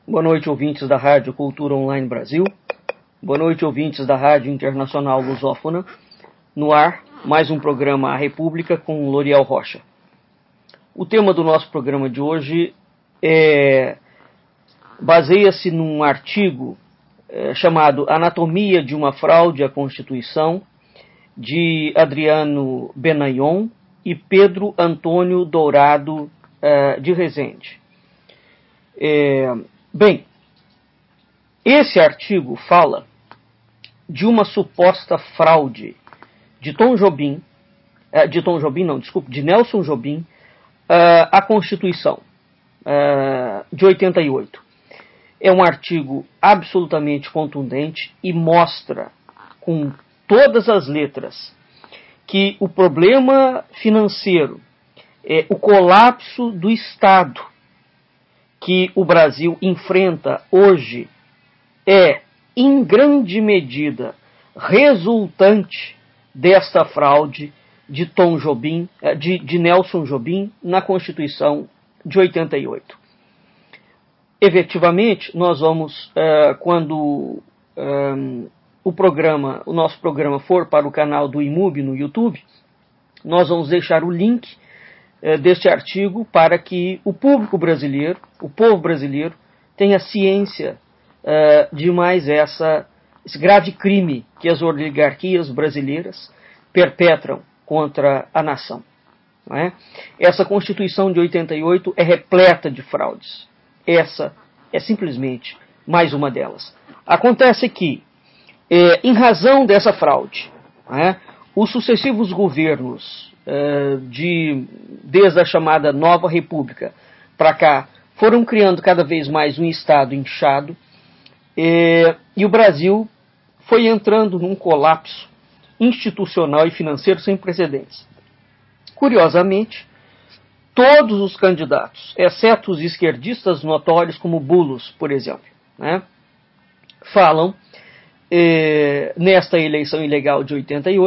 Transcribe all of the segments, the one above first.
Boa noite, ouvintes da Rádio Cultura Online Brasil. Boa noite, ouvintes da Rádio Internacional Lusófona. No ar, mais um programa A República com Loriel Rocha. O tema do nosso programa de hoje baseia-se num artigo chamado Anatomia de uma Fraude à Constituição, de Adriano Benayon e Pedro Antônio Dourado de Rezende. Bem, esse artigo fala de uma suposta fraude de Nelson Jobim à Constituição de 88. É um artigo absolutamente contundente e mostra com todas as letras que o problema financeiro, o colapso do Estado que o Brasil enfrenta hoje é, em grande medida, resultante desta fraude de Nelson Jobim na Constituição de 88. Efetivamente, nós vamos, quando o nosso programa for para o canal do IMUB no YouTube, nós vamos deixar o link deste artigo para que o povo brasileiro tenha ciência de mais esse grave crime que as oligarquias brasileiras perpetram contra a nação. Não é? Essa Constituição de 88 é repleta de fraudes. Essa é simplesmente mais uma delas. Acontece que, em razão dessa fraude, não é, os sucessivos governos, desde a chamada Nova República para cá, foram criando cada vez mais um Estado inchado, e o Brasil foi entrando num colapso institucional e financeiro sem precedentes. Curiosamente, todos os candidatos, exceto os esquerdistas notórios como Bullos, por exemplo, né, falam nesta eleição ilegal de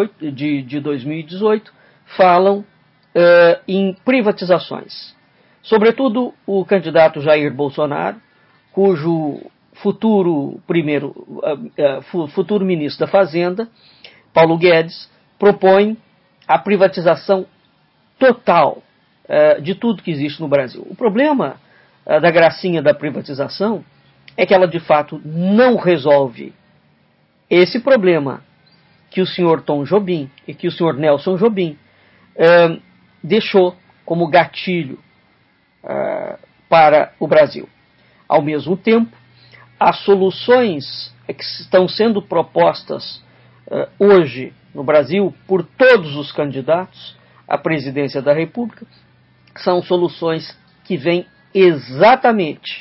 2018, falam em privatizações. Sobretudo o candidato Jair Bolsonaro, cujo futuro ministro da Fazenda, Paulo Guedes, propõe a privatização total de tudo que existe no Brasil. O problema da gracinha da privatização é que ela de fato não resolve esse problema que o senhor Tom Jobim e que o senhor Nelson Jobim deixou como gatilho para o Brasil. Ao mesmo tempo, as soluções que estão sendo propostas hoje no Brasil por todos os candidatos à presidência da República são soluções que vêm exatamente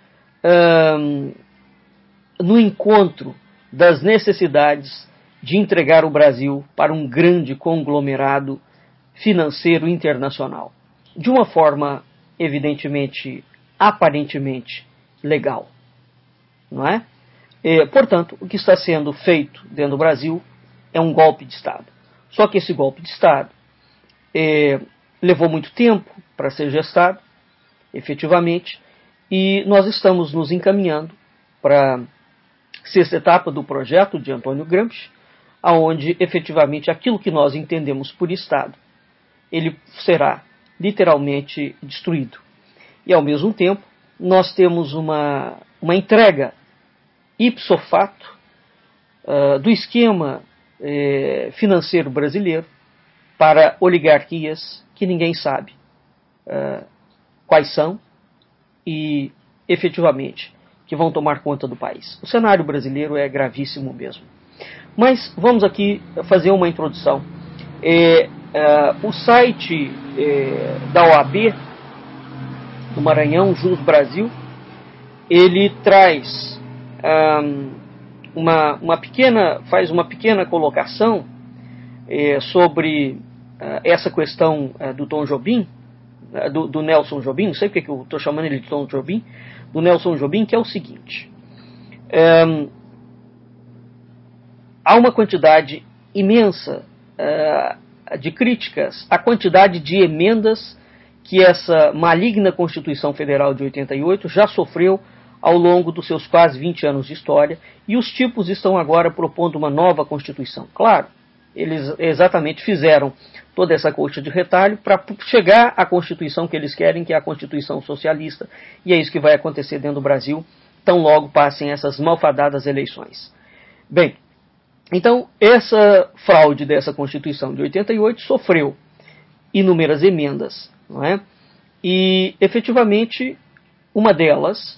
no encontro das necessidades de entregar o Brasil para um grande conglomerado financeiro internacional, de uma forma evidentemente, aparentemente legal, não é? Portanto, o que está sendo feito dentro do Brasil é um golpe de Estado. Só que esse golpe de Estado levou muito tempo para ser gestado, efetivamente, e nós estamos nos encaminhando para a sexta etapa do projeto de Antônio Gramsci, aonde efetivamente aquilo que nós entendemos por Estado, ele será literalmente destruído. E ao mesmo tempo, nós temos uma entrega ipso facto do esquema financeiro brasileiro para oligarquias que ninguém sabe quais são e efetivamente que vão tomar conta do país. O cenário brasileiro é gravíssimo mesmo. Mas vamos aqui fazer uma introdução. O site da OAB do Maranhão, Jus Brasil, ele traz faz uma pequena colocação sobre essa questão do Tom Jobim, do Nelson Jobim, não sei porque que eu estou chamando ele de Tom Jobim, do Nelson Jobim, que é o seguinte: há uma quantidade imensa de críticas à quantidade de emendas que essa maligna Constituição Federal de 88 já sofreu ao longo dos seus quase 20 anos de história, e os tipos estão agora propondo uma nova Constituição. Claro, eles exatamente fizeram toda essa coxa de retalho para chegar à Constituição que eles querem, que é a Constituição socialista, e é isso que vai acontecer dentro do Brasil, tão logo passem essas malfadadas eleições. Bem, então essa fraude dessa Constituição de 88 sofreu inúmeras emendas, não é? E efetivamente uma delas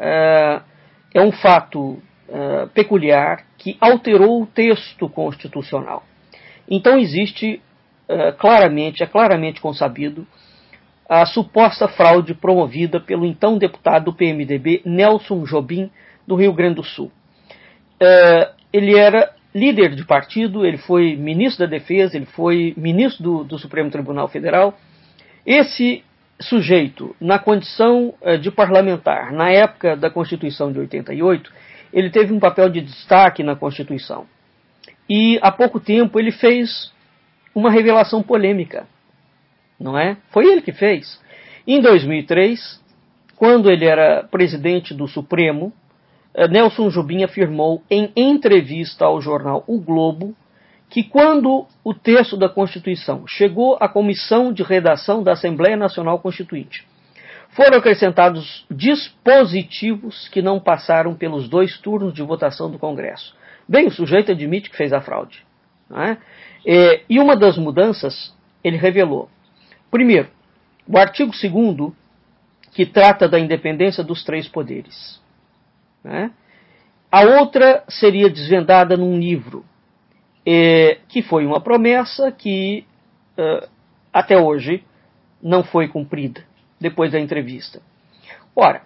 é um fato peculiar que alterou o texto constitucional. Então existe é claramente consabido a suposta fraude promovida pelo então deputado do PMDB, Nelson Jobim, do Rio Grande do Sul. Ele era líder de partido, ele foi ministro da Defesa, ele foi ministro do Supremo Tribunal Federal. Esse sujeito, na condição de parlamentar, na época da Constituição de 88, ele teve um papel de destaque na Constituição. E há pouco tempo ele fez uma revelação polêmica, não é? Foi ele que fez. Em 2003, quando ele era presidente do Supremo, Nelson Jobim afirmou em entrevista ao jornal O Globo que quando o texto da Constituição chegou à Comissão de Redação da Assembleia Nacional Constituinte, foram acrescentados dispositivos que não passaram pelos 2 turnos de votação do Congresso. Bem, o sujeito admite que fez a fraude, não é? E uma das mudanças ele revelou. Primeiro, o artigo 2º, que trata da independência dos 3 poderes. Né? A outra seria desvendada num livro, que foi uma promessa que até hoje não foi cumprida, depois da entrevista. Ora,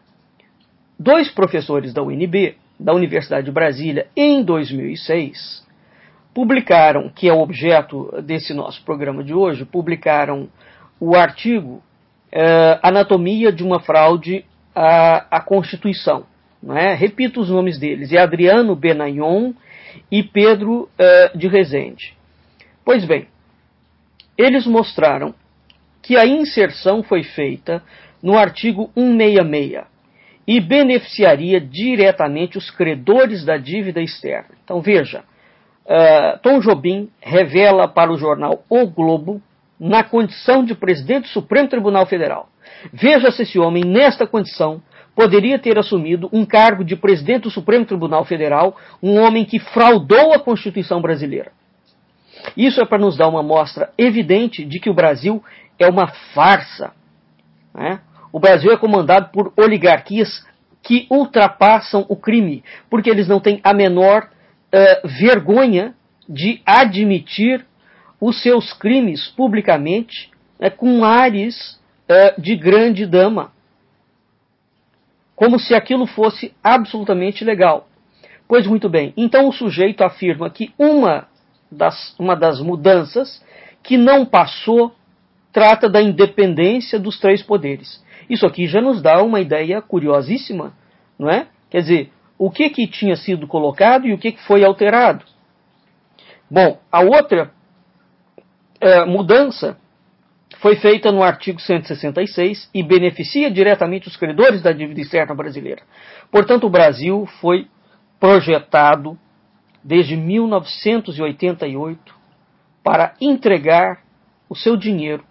2 professores da UNB, da Universidade de Brasília, em 2006, publicaram, que é o objeto desse nosso programa de hoje, publicaram o artigo Anatomia de uma Fraude à Constituição. Não é? Repito os nomes deles, é Adriano Benayon e Pedro de Rezende. Pois bem, eles mostraram que a inserção foi feita no artigo 166 e beneficiaria diretamente os credores da dívida externa. Então veja, Tom Jobim revela para o jornal O Globo, na condição de presidente do Supremo Tribunal Federal. Veja se esse homem, nesta condição, poderia ter assumido um cargo de presidente do Supremo Tribunal Federal, um homem que fraudou a Constituição brasileira. Isso é para nos dar uma mostra evidente de que o Brasil é uma farsa. Né? O Brasil é comandado por oligarquias que ultrapassam o crime, porque eles não têm a menor vergonha de admitir os seus crimes publicamente, com ares de grande dama, como se aquilo fosse absolutamente legal. Pois muito bem, então o sujeito afirma que uma das mudanças que não passou trata da independência dos 3 poderes. Isso aqui já nos dá uma ideia curiosíssima, não é? Quer dizer, o que tinha sido colocado e o que foi alterado. Bom, a outra mudança foi feita no artigo 166 e beneficia diretamente os credores da dívida externa brasileira. Portanto, o Brasil foi projetado desde 1988 para entregar o seu dinheiro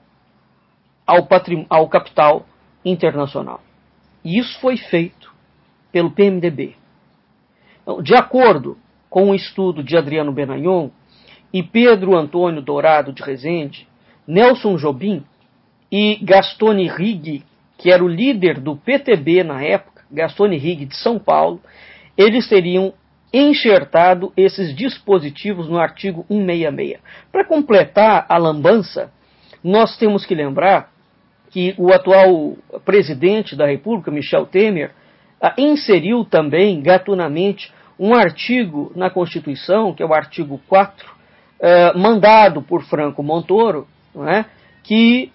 ao capital internacional. E isso foi feito pelo PMDB. Então, de acordo com o estudo de Adriano Benayon e Pedro Antônio Dourado de Rezende, Nelson Jobim e Gastone Rigg, que era o líder do PTB na época, Gastone Rigg de São Paulo, eles teriam enxertado esses dispositivos no artigo 166. Para completar a lambança, nós temos que lembrar que o atual presidente da República, Michel Temer, inseriu também, gatunamente, um artigo na Constituição, que é o artigo 4, mandado por Franco Montoro, não é? Que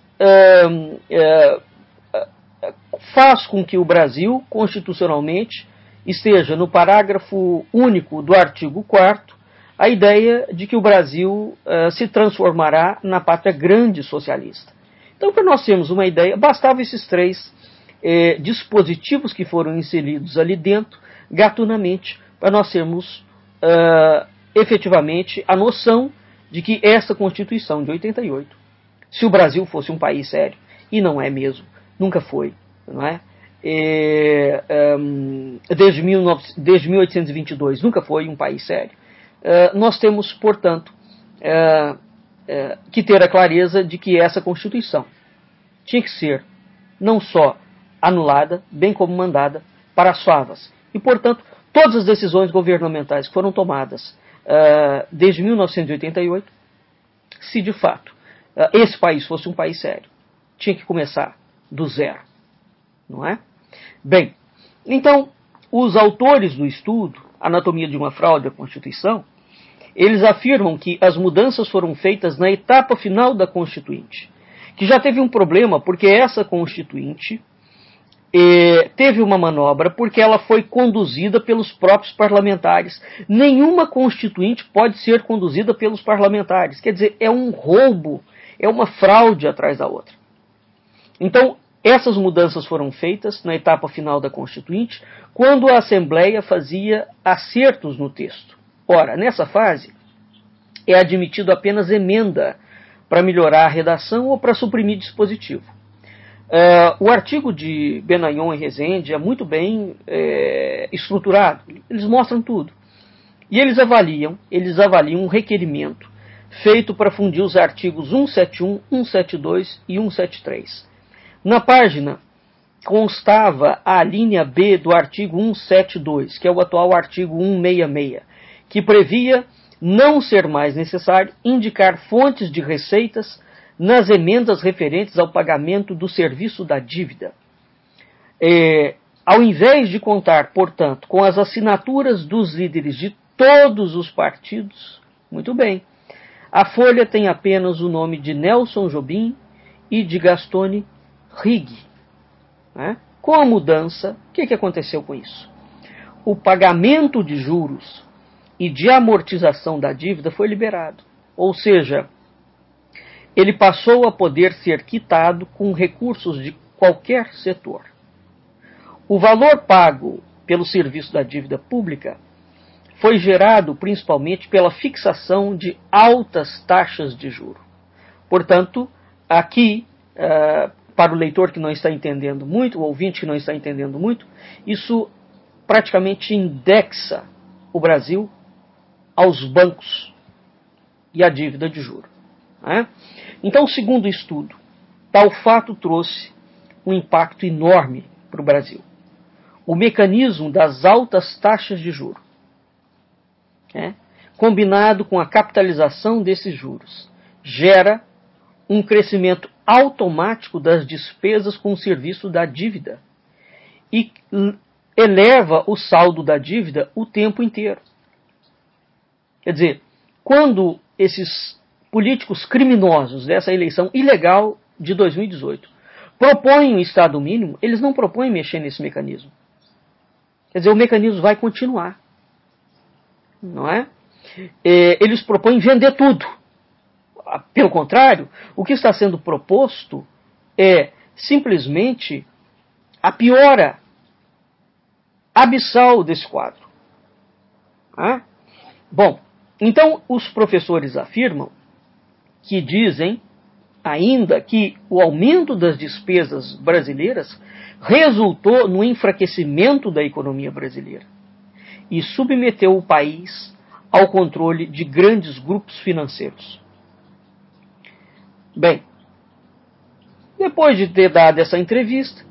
faz com que o Brasil, constitucionalmente, esteja no parágrafo único do artigo 4º, a ideia de que o Brasil se transformará na pátria grande socialista. Então, para nós termos uma ideia, bastava esses 3 dispositivos que foram inseridos ali dentro, gratuitamente, para nós termos efetivamente a noção de que essa Constituição de 88, se o Brasil fosse um país sério, e não é mesmo, nunca foi, não é? Desde 1822 nunca foi um país sério. Nós temos, portanto, que ter a clareza de que essa Constituição tinha que ser não só anulada, bem como mandada para as favas. E, portanto, todas as decisões governamentais que foram tomadas desde 1988, se de fato esse país fosse um país sério, tinha que começar do zero, não é? Bem, então, os autores do estudo Anatomia de uma Fraude à Constituição, eles afirmam que as mudanças foram feitas na etapa final da Constituinte, que já teve um problema porque essa Constituinte teve uma manobra porque ela foi conduzida pelos próprios parlamentares. Nenhuma Constituinte pode ser conduzida pelos parlamentares. Quer dizer, é um roubo, é uma fraude atrás da outra. Então, essas mudanças foram feitas na etapa final da Constituinte, quando a Assembleia fazia acertos no texto. Ora, nessa fase, é admitido apenas emenda para melhorar a redação ou para suprimir dispositivo. O artigo de Benayon e Rezende é muito bem estruturado, eles mostram tudo. E eles avaliam um requerimento feito para fundir os artigos 171, 172 e 173. Na página constava a linha B do artigo 172, que é o atual artigo 166, que previa não ser mais necessário indicar fontes de receitas nas emendas referentes ao pagamento do serviço da dívida. Ao invés de contar, portanto, com as assinaturas dos líderes de todos os partidos, muito bem, a folha tem apenas o nome de Nelson Jobim e de Gastone Rigg. Né? Com a mudança, o que aconteceu com isso? O pagamento de juros e de amortização da dívida foi liberado. Ou seja, ele passou a poder ser quitado com recursos de qualquer setor. O valor pago pelo serviço da dívida pública foi gerado principalmente pela fixação de altas taxas de juro. Portanto, aqui, para o leitor que não está entendendo muito, o ouvinte que não está entendendo muito, isso praticamente indexa o Brasil aos bancos e à dívida de juro. Né? Então, segundo o estudo, tal fato trouxe um impacto enorme para o Brasil. O mecanismo das altas taxas de juro, combinado com a capitalização desses juros, gera um crescimento automático das despesas com o serviço da dívida e eleva o saldo da dívida o tempo inteiro. Quer dizer, quando esses políticos criminosos dessa eleição ilegal de 2018 propõem o Estado mínimo, eles não propõem mexer nesse mecanismo. Quer dizer, o mecanismo vai continuar. Não é? Eles propõem vender tudo. Pelo contrário, o que está sendo proposto é simplesmente a piora abissal desse quadro. Bom, então os professores afirmam que dizem ainda que o aumento das despesas brasileiras resultou no enfraquecimento da economia brasileira e submeteu o país ao controle de grandes grupos financeiros. Bem, depois de ter dado essa entrevista,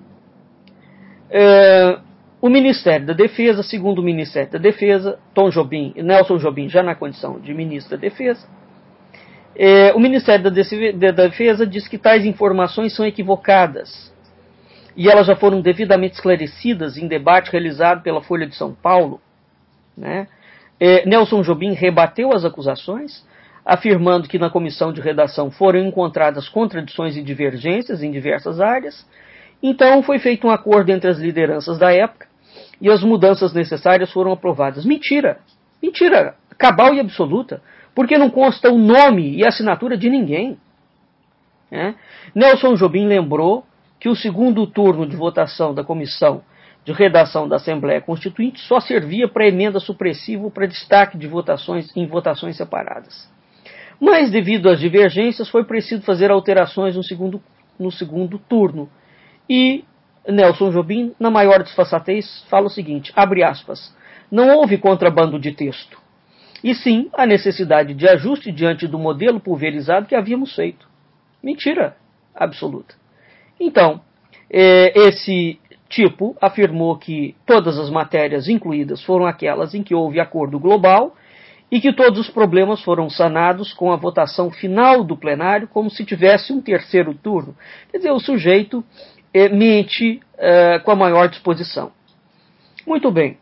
o Ministério da Defesa, segundo o Ministério da Defesa, Nelson Jobim já na condição de Ministro da Defesa, o Ministério da Defesa diz que tais informações são equivocadas e elas já foram devidamente esclarecidas em debate realizado pela Folha de São Paulo. Né? Nelson Jobim rebateu as acusações, afirmando que na comissão de redação foram encontradas contradições e divergências em diversas áreas. Então foi feito um acordo entre as lideranças da época e as mudanças necessárias foram aprovadas. Mentira! Mentira cabal e absoluta, porque não consta o nome e a assinatura de ninguém. Nelson Jobim lembrou que o segundo turno de votação da Comissão de Redação da Assembleia Constituinte só servia para emenda supressiva ou para destaque de votações em votações separadas. Mas, devido às divergências, foi preciso fazer alterações no segundo turno. E Nelson Jobim, na maior desfaçatez, fala o seguinte, abre aspas, não houve contrabando de texto, e sim a necessidade de ajuste diante do modelo pulverizado que havíamos feito. Mentira absoluta. Então, esse tipo afirmou que todas as matérias incluídas foram aquelas em que houve acordo global e que todos os problemas foram sanados com a votação final do plenário, como se tivesse um terceiro turno. Quer dizer, o sujeito mente com a maior disposição. Muito bem.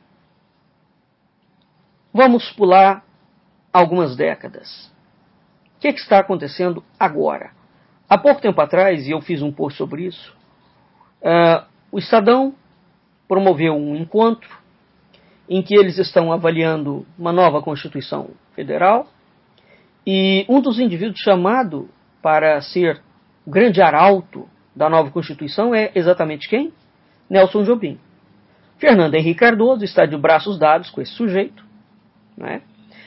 Vamos pular algumas décadas. O que está acontecendo agora? Há pouco tempo atrás, e eu fiz um post sobre isso, o Estadão promoveu um encontro em que eles estão avaliando uma nova Constituição Federal e um dos indivíduos chamado para ser o grande arauto da nova Constituição é exatamente quem? Nelson Jobim. Fernando Henrique Cardoso está de braços dados com esse sujeito, né?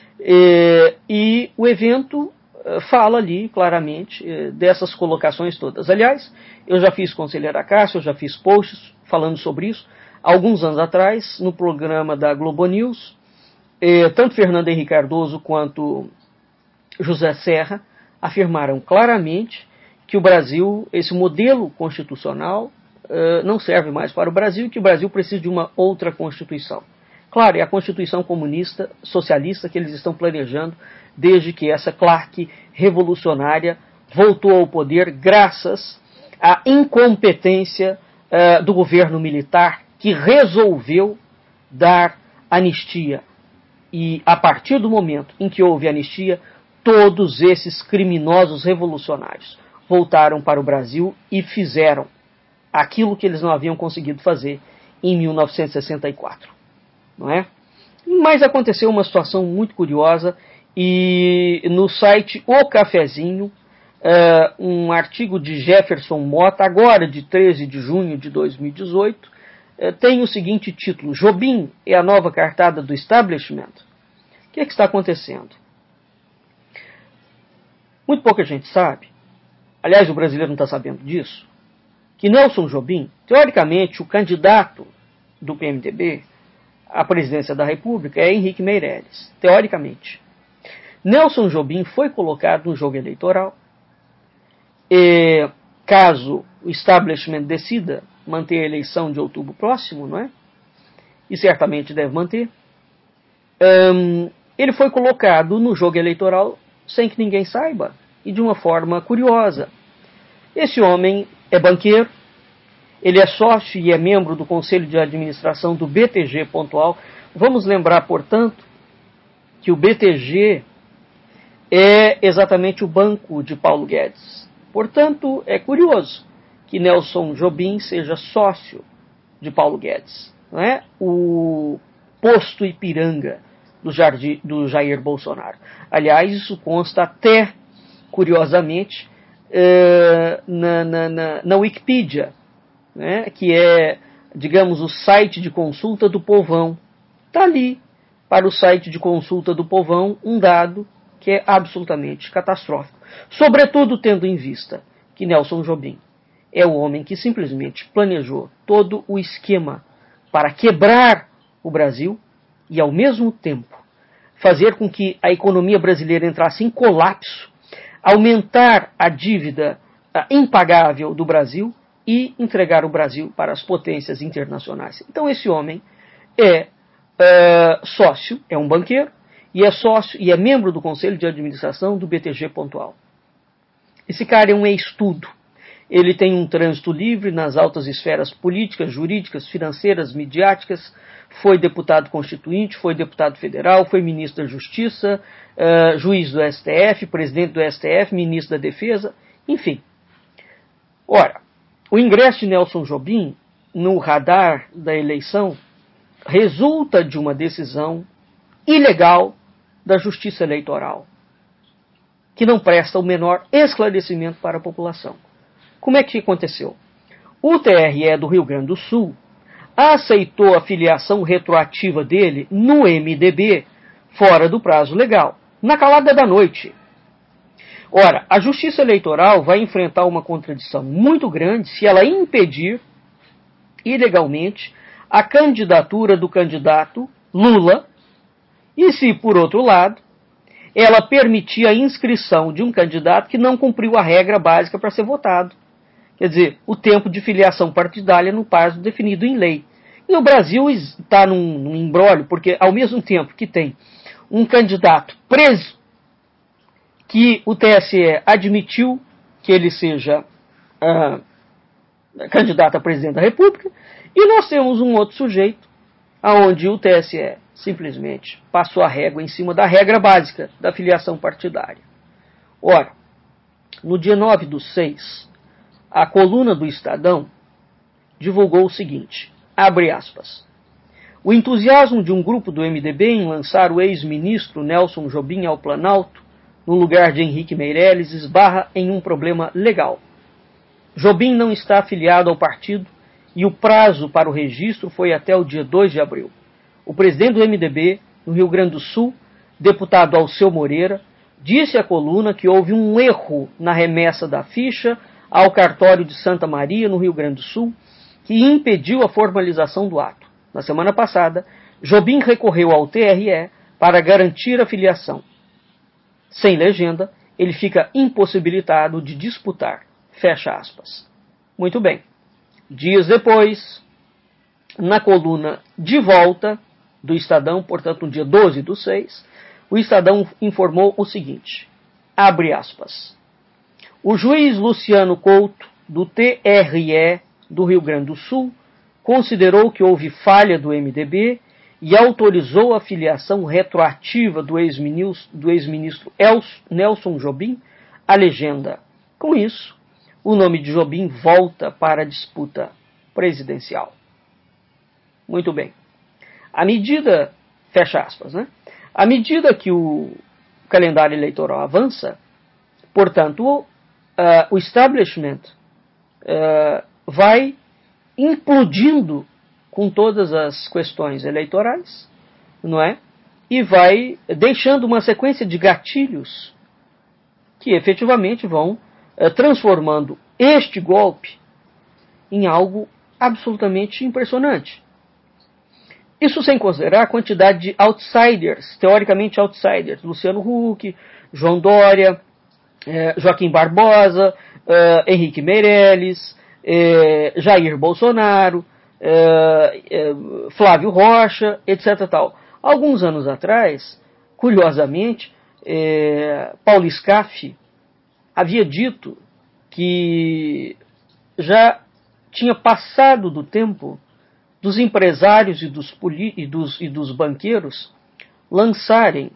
E o evento fala ali claramente dessas colocações todas. Aliás, eu já fiz Conselheira Cássio, eu já fiz posts falando sobre isso. Alguns anos atrás, no programa da Globo News, tanto Fernando Henrique Cardoso quanto José Serra afirmaram claramente que o Brasil, esse modelo constitucional, não serve mais para o Brasil e que o Brasil precisa de uma outra Constituição. Claro, é a Constituição comunista, socialista que eles estão planejando desde que essa claque revolucionária voltou ao poder graças à incompetência do governo militar que resolveu dar anistia. E a partir do momento em que houve anistia, todos esses criminosos revolucionários voltaram para o Brasil e fizeram aquilo que eles não haviam conseguido fazer em 1964. Não é? Mas aconteceu uma situação muito curiosa e no site O Cafezinho, um artigo de Jefferson Mota, agora de 13 de junho de 2018, tem o seguinte título, Jobim é a nova cartada do establishment? O que está acontecendo? Muito pouca gente sabe, aliás o brasileiro não está sabendo disso, que Nelson Jobim, teoricamente o candidato do PMDB à presidência da República é Henrique Meirelles, teoricamente. Nelson Jobim foi colocado no jogo eleitoral e, caso o establishment decida manter a eleição de outubro próximo, não é? E certamente deve manter, ele foi colocado no jogo eleitoral sem que ninguém saiba e de uma forma curiosa. Esse homem é banqueiro, ele é sócio e é membro do Conselho de Administração do BTG Pactual. Vamos lembrar, portanto, que o BTG é exatamente o banco de Paulo Guedes. Portanto, é curioso que Nelson Jobim seja sócio de Paulo Guedes. Não é? O posto Ipiranga do Jair Bolsonaro. Aliás, isso consta até, curiosamente, na Wikipedia, né, que é, digamos, o site de consulta do povão. Está ali, para o site de consulta do povão, um dado que é absolutamente catastrófico. Sobretudo tendo em vista que Nelson Jobim é o homem que simplesmente planejou todo o esquema para quebrar o Brasil e, ao mesmo tempo, fazer com que a economia brasileira entrasse em colapso, aumentar a dívida impagável do Brasil e entregar o Brasil para as potências internacionais. Então esse homem é sócio, é um banqueiro, e é sócio e é membro do Conselho de Administração do BTG Pactual. Esse cara é um ex-tudo. Ele tem um trânsito livre nas altas esferas políticas, jurídicas, financeiras, midiáticas, foi deputado constituinte, foi deputado federal, foi ministro da Justiça, juiz do STF, presidente do STF, ministro da Defesa, enfim. Ora, o ingresso de Nelson Jobim no radar da eleição resulta de uma decisão ilegal da Justiça Eleitoral, que não presta o menor esclarecimento para a população. Como é que aconteceu? o TRE do Rio Grande do Sul aceitou a filiação retroativa dele no MDB, fora do prazo legal, na calada da noite. Ora, a Justiça Eleitoral vai enfrentar uma contradição muito grande se ela impedir, ilegalmente, a candidatura do candidato Lula e se, por outro lado, ela permitir a inscrição de um candidato que não cumpriu a regra básica para ser votado. Quer dizer, o tempo de filiação partidária no prazo definido em lei. E o Brasil está num imbróglio, porque ao mesmo tempo que tem um candidato preso, que o TSE admitiu que ele seja candidato a presidente da República, e nós temos um outro sujeito, onde o TSE simplesmente passou a régua em cima da regra básica da filiação partidária. Ora, no dia 9/6, a coluna do Estadão divulgou o seguinte, abre aspas, o entusiasmo de um grupo do MDB em lançar o ex-ministro Nelson Jobim ao Planalto, no lugar de Henrique Meirelles, esbarra em um problema legal. Jobim não está afiliado ao partido e o prazo para o registro foi até o dia 2 de abril. O presidente do MDB, no Rio Grande do Sul, deputado Alceu Moreira, disse à coluna que houve um erro na remessa da ficha ao cartório de Santa Maria, no Rio Grande do Sul, que impediu a formalização do ato. Na semana passada, Jobim recorreu ao TRE para garantir a filiação. Sem legenda, ele fica impossibilitado de disputar. Fecha aspas. Muito bem. Dias depois, na coluna De Volta do Estadão, portanto no dia 12/6, o Estadão informou o seguinte, abre aspas, o juiz Luciano Couto, do TRE do Rio Grande do Sul, considerou que houve falha do MDB e autorizou a filiação retroativa do ex-ministro Nelson Jobim à legenda. Com isso, o nome de Jobim volta para a disputa presidencial. Muito bem. À medida, fecha aspas, né? À medida que o calendário eleitoral avança, portanto, o establishment vai implodindo com todas as questões eleitorais, não é? E vai deixando uma sequência de gatilhos que efetivamente vão transformando este golpe em algo absolutamente impressionante. Isso sem considerar a quantidade de outsiders, teoricamente outsiders, Luciano Huck, João Dória, Joaquim Barbosa, Henrique Meirelles, Jair Bolsonaro, Flávio Rocha, etc. Tal. Alguns anos atrás, curiosamente, Paulo Scaff havia dito que já tinha passado do tempo dos empresários e dos banqueiros lançarem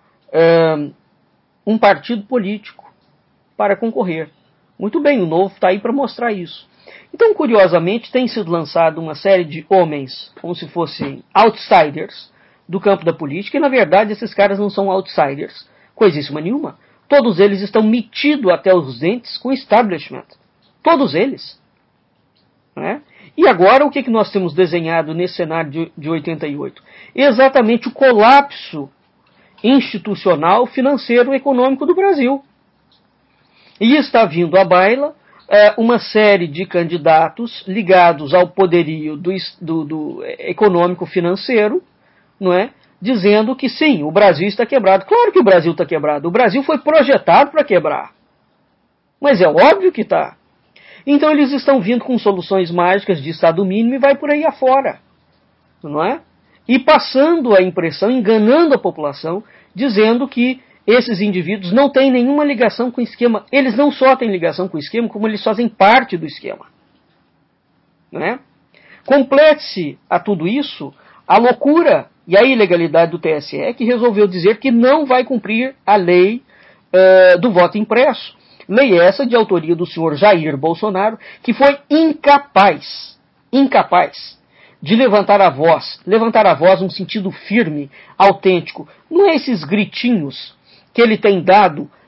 um partido político para concorrer. Muito bem, o Novo está aí para mostrar isso. Então, curiosamente, tem sido lançado uma série de homens, como se fossem outsiders do campo da política, e na verdade esses caras não são outsiders, coisíssima nenhuma. Todos eles estão metidos até os dentes com o establishment. Todos eles. Né? E agora o que nós temos desenhado nesse cenário de 88? Exatamente o colapso institucional, financeiro e econômico do Brasil. E está vindo à baila uma série de candidatos ligados ao poderio do econômico financeiro, não é? Dizendo que sim, o Brasil está quebrado. Claro que o Brasil está quebrado. O Brasil foi projetado para quebrar. Mas é óbvio que está. Então eles estão vindo com soluções mágicas de Estado mínimo e vai por aí afora. Não é? E passando a impressão, enganando a população, dizendo que esses indivíduos não têm nenhuma ligação com o esquema. Eles não só têm ligação com o esquema, como eles fazem parte do esquema. Não é? Complete-se a tudo isso a loucura e a ilegalidade do TSE, que resolveu dizer que não vai cumprir a lei do voto impresso. Lei essa de autoria do senhor Jair Bolsonaro, que foi incapaz de levantar a voz num sentido firme, autêntico. Não é esses gritinhos que ele tem dado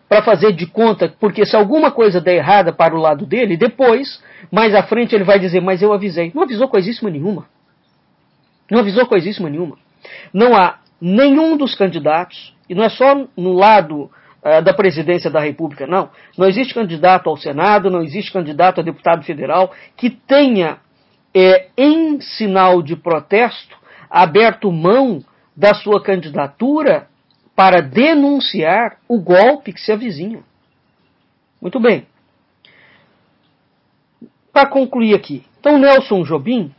para fazer de conta, porque se alguma coisa der errada para o lado dele, depois, mais à frente, ele vai dizer, mas eu avisei. Não avisou coisíssima nenhuma. Não avisou coisíssima nenhuma. Não há nenhum dos candidatos, e não é só no lado da presidência da República, não. Não existe candidato ao Senado, não existe candidato a deputado federal que tenha, em sinal de protesto, aberto mão da sua candidatura para denunciar o golpe que se avizinha. Muito bem. Para concluir aqui, então Nelson Jobim,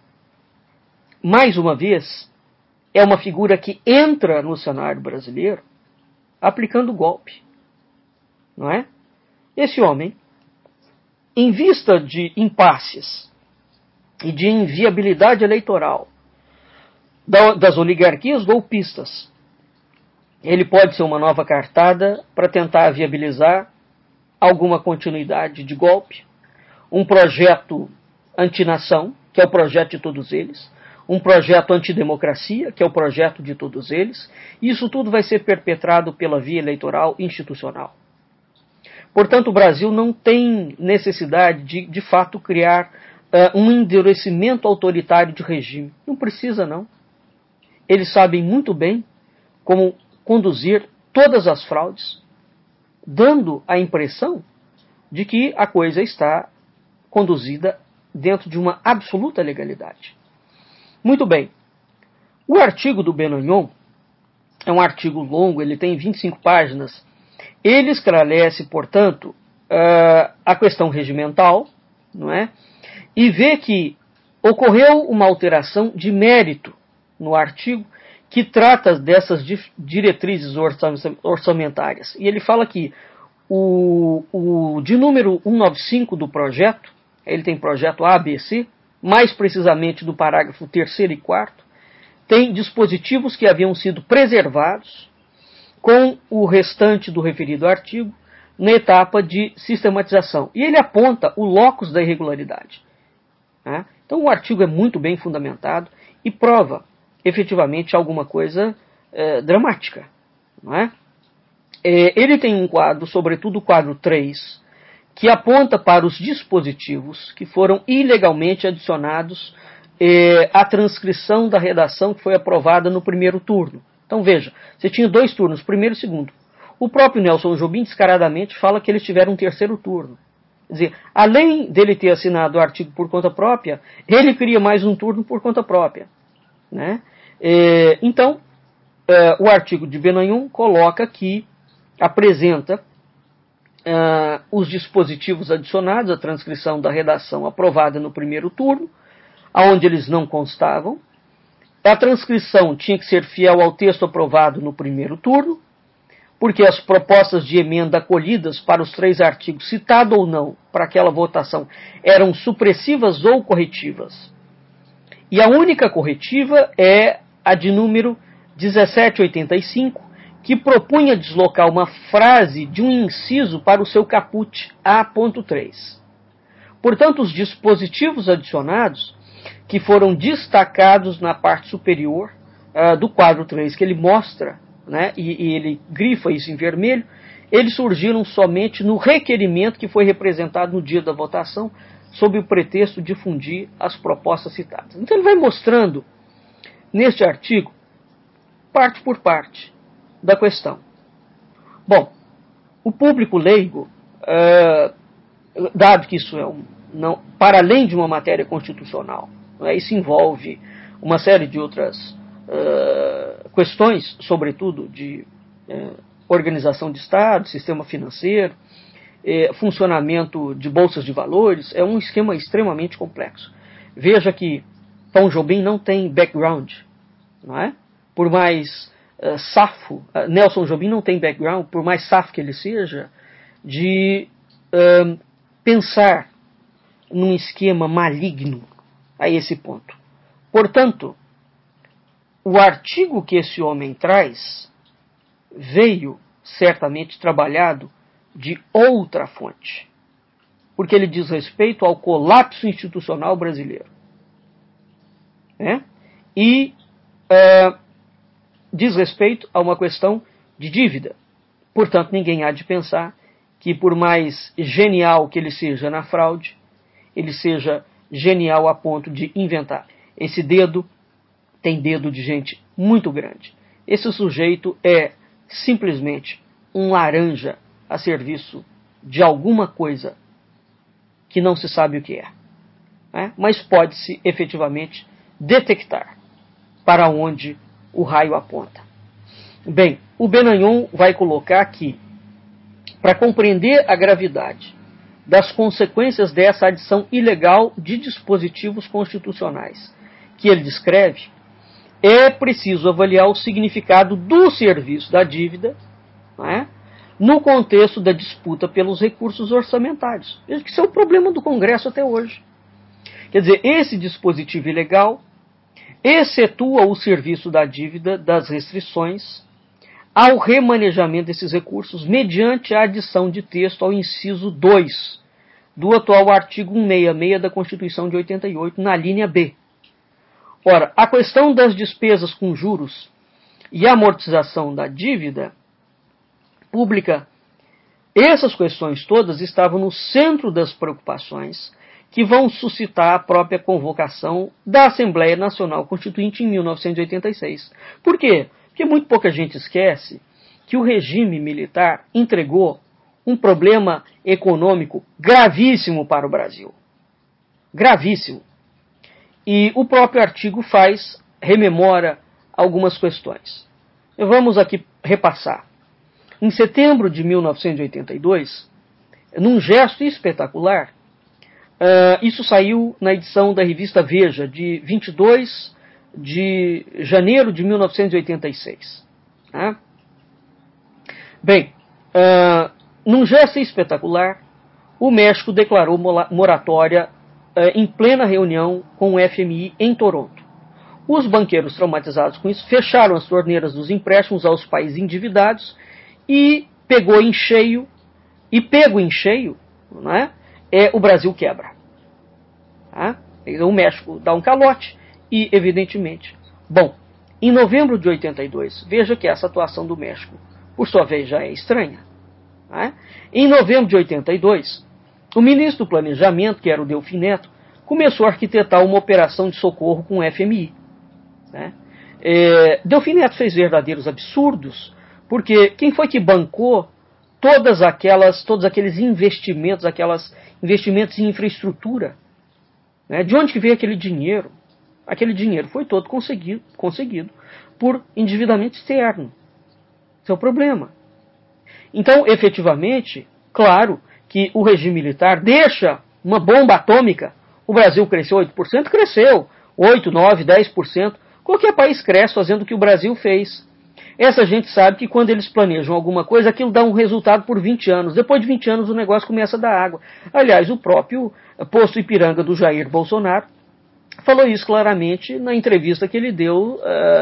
mais uma vez, é uma figura que entra no cenário brasileiro aplicando golpe. Não é? Esse homem, em vista de impasses e de inviabilidade eleitoral das oligarquias golpistas, ele pode ser uma nova cartada para tentar viabilizar alguma continuidade de golpe, um projeto antinação, que é o projeto de todos eles, um projeto antidemocracia, que é o projeto de todos eles, e isso tudo vai ser perpetrado pela via eleitoral institucional. Portanto, o Brasil não tem necessidade de fato, criar um endurecimento autoritário de regime. Não precisa, não. Eles sabem muito bem como conduzir todas as fraudes, dando a impressão de que a coisa está conduzida dentro de uma absoluta legalidade. Muito bem. O artigo do Benagnon é um artigo longo, ele tem 25 páginas. Ele esclarece, portanto, a questão regimental, não é? E vê que ocorreu uma alteração de mérito no artigo que trata dessas diretrizes orçamentárias. E ele fala que o de número 195 do projeto, ele tem projeto A, B, C, mais precisamente do parágrafo 3º e 4º, tem dispositivos que haviam sido preservados com o restante do referido artigo na etapa de sistematização. E ele aponta o locus da irregularidade. Né? Então o artigo é muito bem fundamentado e prova efetivamente alguma coisa dramática. Não é? Ele tem um quadro, sobretudo o quadro 3, que aponta para os dispositivos que foram ilegalmente adicionados à transcrição da redação que foi aprovada no primeiro turno. Então veja, você tinha 2 turnos, primeiro e segundo. O próprio Nelson Jobim descaradamente fala que eles tiveram um terceiro turno. Quer dizer, além dele ter assinado o artigo por conta própria, ele cria mais um turno por conta própria. Né? Então, o artigo de Benagnon coloca que apresenta os dispositivos adicionados à transcrição da redação aprovada no primeiro turno, aonde eles não constavam. A transcrição tinha que ser fiel ao texto aprovado no primeiro turno, porque as propostas de emenda acolhidas para os 3 artigos, citado ou não, para aquela votação, eram supressivas ou corretivas. E a única corretiva é a de número 1785, que propunha deslocar uma frase de um inciso para o seu caput A.3. Portanto, os dispositivos adicionados, que foram destacados na parte superior do quadro 3, que ele mostra, né, e ele grifa isso em vermelho, eles surgiram somente no requerimento que foi representado no dia da votação, sob o pretexto de difundir as propostas citadas. Então ele vai mostrando, neste artigo, parte por parte da questão. Bom, o público leigo, dado que isso para além de uma matéria constitucional, isso envolve uma série de outras questões, sobretudo de organização de Estado, sistema financeiro, funcionamento de bolsas de valores, é um esquema extremamente complexo. Veja que Tom Jobim não tem background, não é? Por mais safo, Nelson Jobim não tem background, por mais safo que ele seja, de pensar num esquema maligno a esse ponto. Portanto, o artigo que esse homem traz veio certamente trabalhado de outra fonte, porque ele diz respeito ao colapso institucional brasileiro, né? E diz respeito a uma questão de dívida, Portanto, ninguém há de pensar que, por mais genial que ele seja na fraude, ele seja genial a ponto de inventar. Esse dedo tem dedo de gente muito grande. Esse sujeito é simplesmente um laranja a serviço de alguma coisa que não se sabe o que é, né? Mas pode-se efetivamente detectar para onde o raio aponta. Bem, o Benayon vai colocar que, para compreender a gravidade das consequências dessa adição ilegal de dispositivos constitucionais que ele descreve, é preciso avaliar o significado do serviço da dívida, né, no contexto da disputa pelos recursos orçamentários. Veja que isso é o problema do Congresso até hoje. Quer dizer, esse dispositivo ilegal excetua o serviço da dívida das restrições ao remanejamento desses recursos mediante a adição de texto ao inciso 2 do atual artigo 166 da Constituição de 88, na linha B. Ora, a questão das despesas com juros e amortização da dívida pública, essas questões todas estavam no centro das preocupações que vão suscitar a própria convocação da Assembleia Nacional Constituinte em 1986. Por quê? Porque muito pouca gente esquece que o regime militar entregou um problema econômico gravíssimo para o Brasil. Gravíssimo. E o próprio artigo rememora algumas questões. Vamos aqui repassar. Em setembro de 1982, num gesto espetacular, isso saiu na edição da revista Veja, de 22 de janeiro de 1986. Né? Bem, num gesto espetacular, o México declarou moratória em plena reunião com o FMI em Toronto. Os banqueiros traumatizados com isso fecharam as torneiras dos empréstimos aos países endividados e pego em cheio, né, o Brasil quebra. Tá? O México dá um calote e, evidentemente... Bom, em novembro de 82, veja que essa atuação do México, por sua vez, já é estranha. Tá? Em novembro de 82, o ministro do Planejamento, que era o Delfim Neto, começou a arquitetar uma operação de socorro com o FMI. Né? Delfim Neto fez verdadeiros absurdos, porque quem foi que bancou todos aqueles investimentos, investimentos em infraestrutura? Né? De onde que veio aquele dinheiro? Aquele dinheiro foi todo conseguido por endividamento externo. Esse é o problema. Então, efetivamente, claro que o regime militar deixa uma bomba atômica. O Brasil cresceu 8%? Cresceu. 8, 9, 10%. Qualquer país cresce fazendo o que o Brasil fez. Essa gente sabe que quando eles planejam alguma coisa, aquilo dá um resultado por 20 anos. Depois de 20 anos o negócio começa a dar água. Aliás, o próprio posto Ipiranga do Jair Bolsonaro falou isso claramente na entrevista que ele deu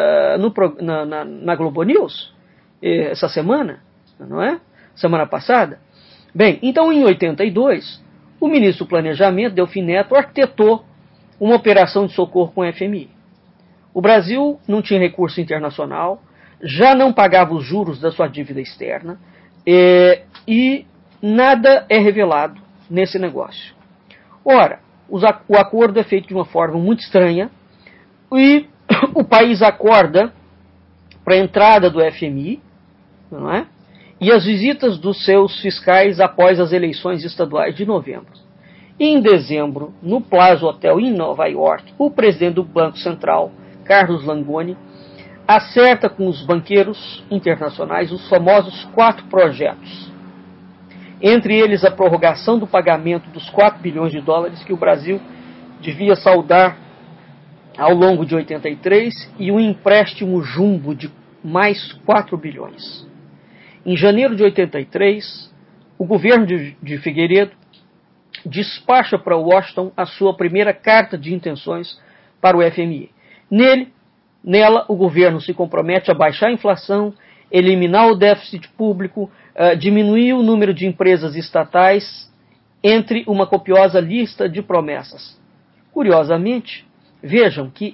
na Globo News essa semana, não é? Semana passada. Bem, então em 82, o ministro do Planejamento, Delfim Neto, arquitetou uma operação de socorro com o FMI. O Brasil não tinha recurso internacional, já não pagava os juros da sua dívida externa e nada é revelado nesse negócio. Ora, o acordo é feito de uma forma muito estranha e o país acorda para a entrada do FMI, não é? E as visitas dos seus fiscais após as eleições estaduais de novembro. E em dezembro, no Plaza Hotel em Nova York, o presidente do Banco Central, Carlos Langoni, acerta com os banqueiros internacionais os famosos 4 projetos. Entre eles a prorrogação do pagamento dos 4 bilhões de dólares que o Brasil devia saldar ao longo de 83 e um empréstimo jumbo de mais 4 bilhões. Em janeiro de 83, o governo de Figueiredo despacha para Washington a sua primeira carta de intenções para o FMI. Nela, o governo se compromete a baixar a inflação, eliminar o déficit público, diminuir o número de empresas estatais, entre uma copiosa lista de promessas. Curiosamente, vejam que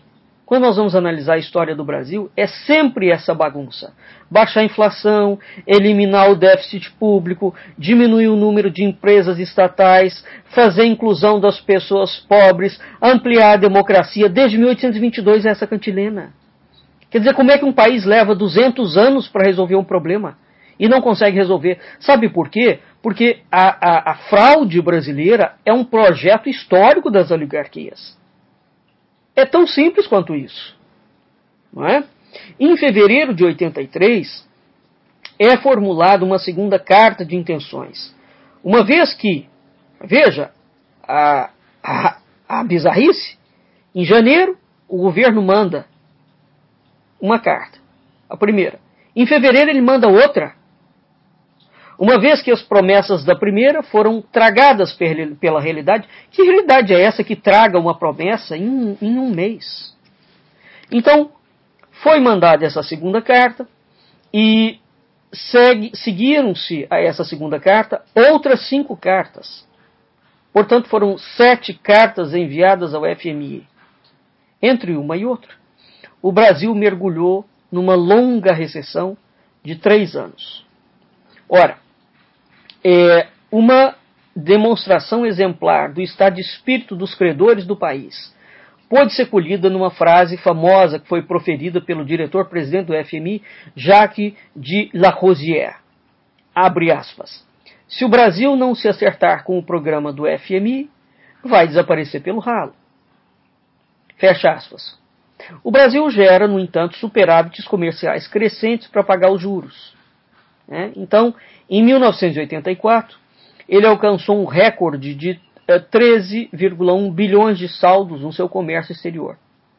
quando nós vamos analisar a história do Brasil, é sempre essa bagunça. Baixar a inflação, eliminar o déficit público, diminuir o número de empresas estatais, fazer a inclusão das pessoas pobres, ampliar a democracia. Desde 1822 é essa cantilena. Quer dizer, como é que um país leva 200 anos para resolver um problema e não consegue resolver? Sabe por quê? Porque a fraude brasileira é um projeto histórico das oligarquias. É tão simples quanto isso. Não é? Em fevereiro de 83, é formulada uma segunda carta de intenções. Uma vez que, veja, a bizarrice, em janeiro, o governo manda uma carta, a primeira. Em fevereiro ele manda outra. Uma vez que as promessas da primeira foram tragadas pela realidade, que realidade é essa que traga uma promessa em um mês? Então, foi mandada essa segunda carta e seguiram-se a essa segunda carta outras 5 cartas. Portanto, foram 7 cartas enviadas ao FMI. Entre uma e outra, o Brasil mergulhou numa longa recessão de 3 anos. Ora, uma demonstração exemplar do estado de espírito dos credores do país pode ser colhida numa frase famosa que foi proferida pelo diretor-presidente do FMI, Jacques de Larosière. Abre aspas. Se o Brasil não se acertar com o programa do FMI, vai desaparecer pelo ralo. Fecha aspas. O Brasil gera, no entanto, superávites comerciais crescentes para pagar os juros. Então, em 1984, ele alcançou um recorde de 13,1 bilhões de saldos no seu comércio exterior.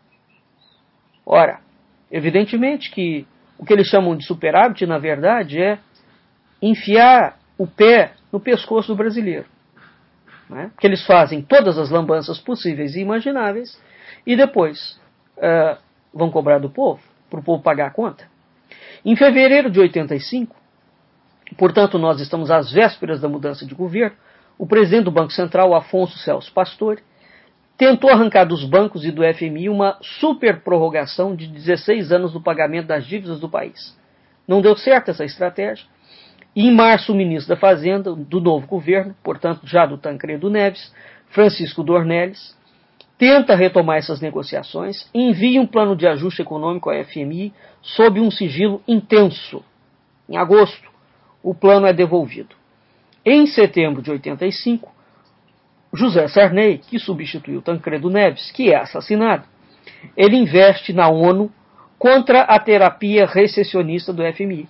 Ora, evidentemente que o que eles chamam de superávit, na verdade, é enfiar o pé no pescoço do brasileiro. Porque eles fazem todas as lambanças possíveis e imagináveis e depois vão cobrar do povo, para o povo pagar a conta. Em fevereiro de 85, portanto, nós estamos às vésperas da mudança de governo, o presidente do Banco Central, Afonso Celso Pastore, tentou arrancar dos bancos e do FMI uma super prorrogação de 16 anos do pagamento das dívidas do país. Não deu certo essa estratégia. E em março, o ministro da Fazenda do novo governo, portanto já do Tancredo Neves, Francisco Dornelles, tenta retomar essas negociações e envia um plano de ajuste econômico à FMI sob um sigilo intenso. Em agosto, o plano é devolvido. Em setembro de 85, José Sarney, que substituiu Tancredo Neves, que é assassinado, ele investe na ONU contra a terapia recessionista do FMI.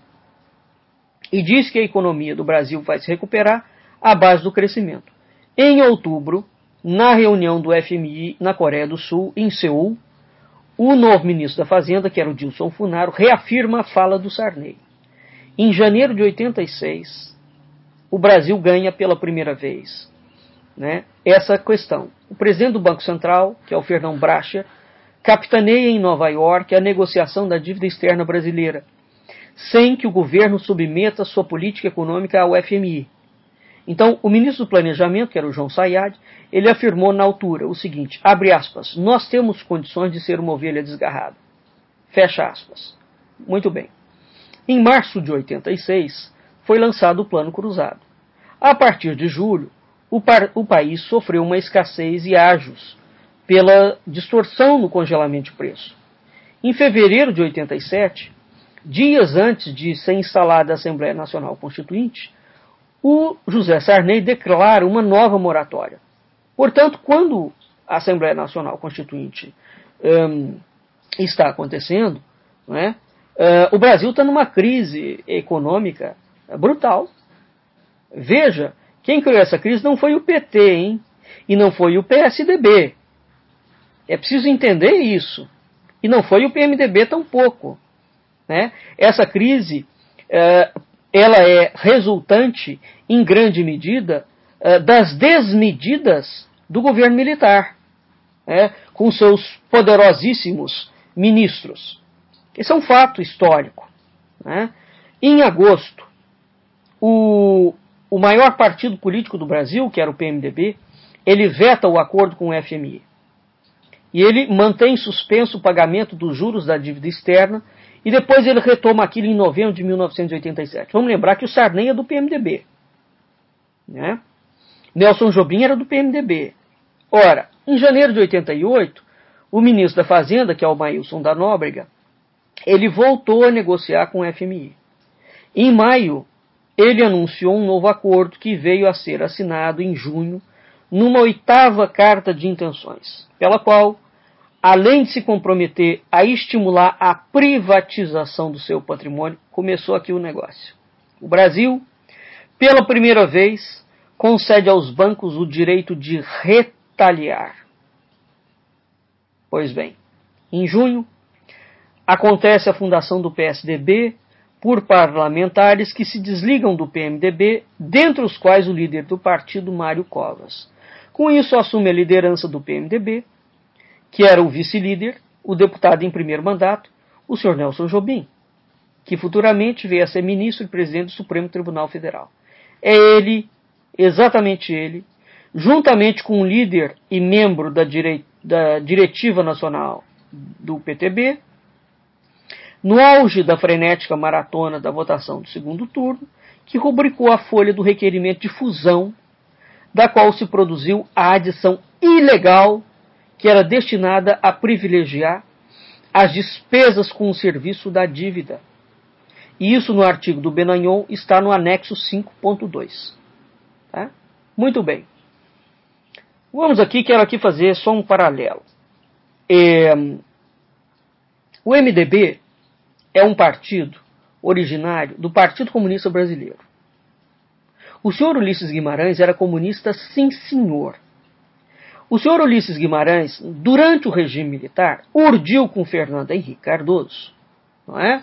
E diz que a economia do Brasil vai se recuperar à base do crescimento. Em outubro, na reunião do FMI na Coreia do Sul, em Seul, o novo ministro da Fazenda, que era o Dilson Funaro, reafirma a fala do Sarney. Em janeiro de 86, o Brasil ganha pela primeira vez essa questão. O presidente do Banco Central, que é o Fernão Bracher, capitaneia em Nova York a negociação da dívida externa brasileira, sem que o governo submeta sua política econômica ao FMI. Então, o ministro do Planejamento, que era o João Sayad, ele afirmou na altura o seguinte, abre aspas, nós temos condições de ser uma ovelha desgarrada. Fecha aspas. Muito bem. Em março de 86, foi lançado o Plano Cruzado. A partir de julho, o país sofreu uma escassez e ágios pela distorção no congelamento de preço. Em fevereiro de 87, dias antes de ser instalada a Assembleia Nacional Constituinte, o José Sarney declara uma nova moratória. Portanto, quando a Assembleia Nacional Constituinte está acontecendo, o Brasil está numa crise econômica brutal. Veja, quem criou essa crise não foi o PT, hein? E não foi o PSDB. É preciso entender isso. E não foi o PMDB tampouco. Essa crise ela é resultante, em grande medida, das desmedidas do governo militar, com seus poderosíssimos ministros. Esse é um fato histórico. Em agosto, o maior partido político do Brasil, que era o PMDB, ele veta o acordo com o FMI. E ele mantém suspenso o pagamento dos juros da dívida externa e depois ele retoma aquilo em novembro de 1987. Vamos lembrar que o Sarney é do PMDB. Né? Nelson Jobim era do PMDB. Ora, em janeiro de 88, o ministro da Fazenda, que é o Maílson da Nóbrega, ele voltou a negociar com o FMI. Em maio, ele anunciou um novo acordo que veio a ser assinado em junho, numa 8ª carta de intenções, pela qual, além de se comprometer a estimular a privatização do seu patrimônio, começou aqui o negócio. O Brasil, pela primeira vez, concede aos bancos o direito de retaliar. Pois bem, em junho, acontece a fundação do PSDB por parlamentares que se desligam do PMDB, dentre os quais o líder do partido, Mário Covas. Com isso, assume a liderança do PMDB, que era o vice-líder, o deputado em primeiro mandato, o senhor Nelson Jobim, que futuramente veio a ser ministro e presidente do Supremo Tribunal Federal. É ele, exatamente ele, juntamente com o líder e membro da diretiva nacional do PTB, no auge da frenética maratona da votação do segundo turno, que rubricou a folha do requerimento de fusão, da qual se produziu a adição ilegal que era destinada a privilegiar as despesas com o serviço da dívida. E isso no artigo do Benagnon está no anexo 5.2. Tá? Muito bem. Quero aqui fazer só um paralelo. O MDB é um partido originário do Partido Comunista Brasileiro. O senhor Ulisses Guimarães era comunista, sim senhor. O senhor Ulisses Guimarães, durante o regime militar, urdiu com Fernando Henrique Cardoso, não é?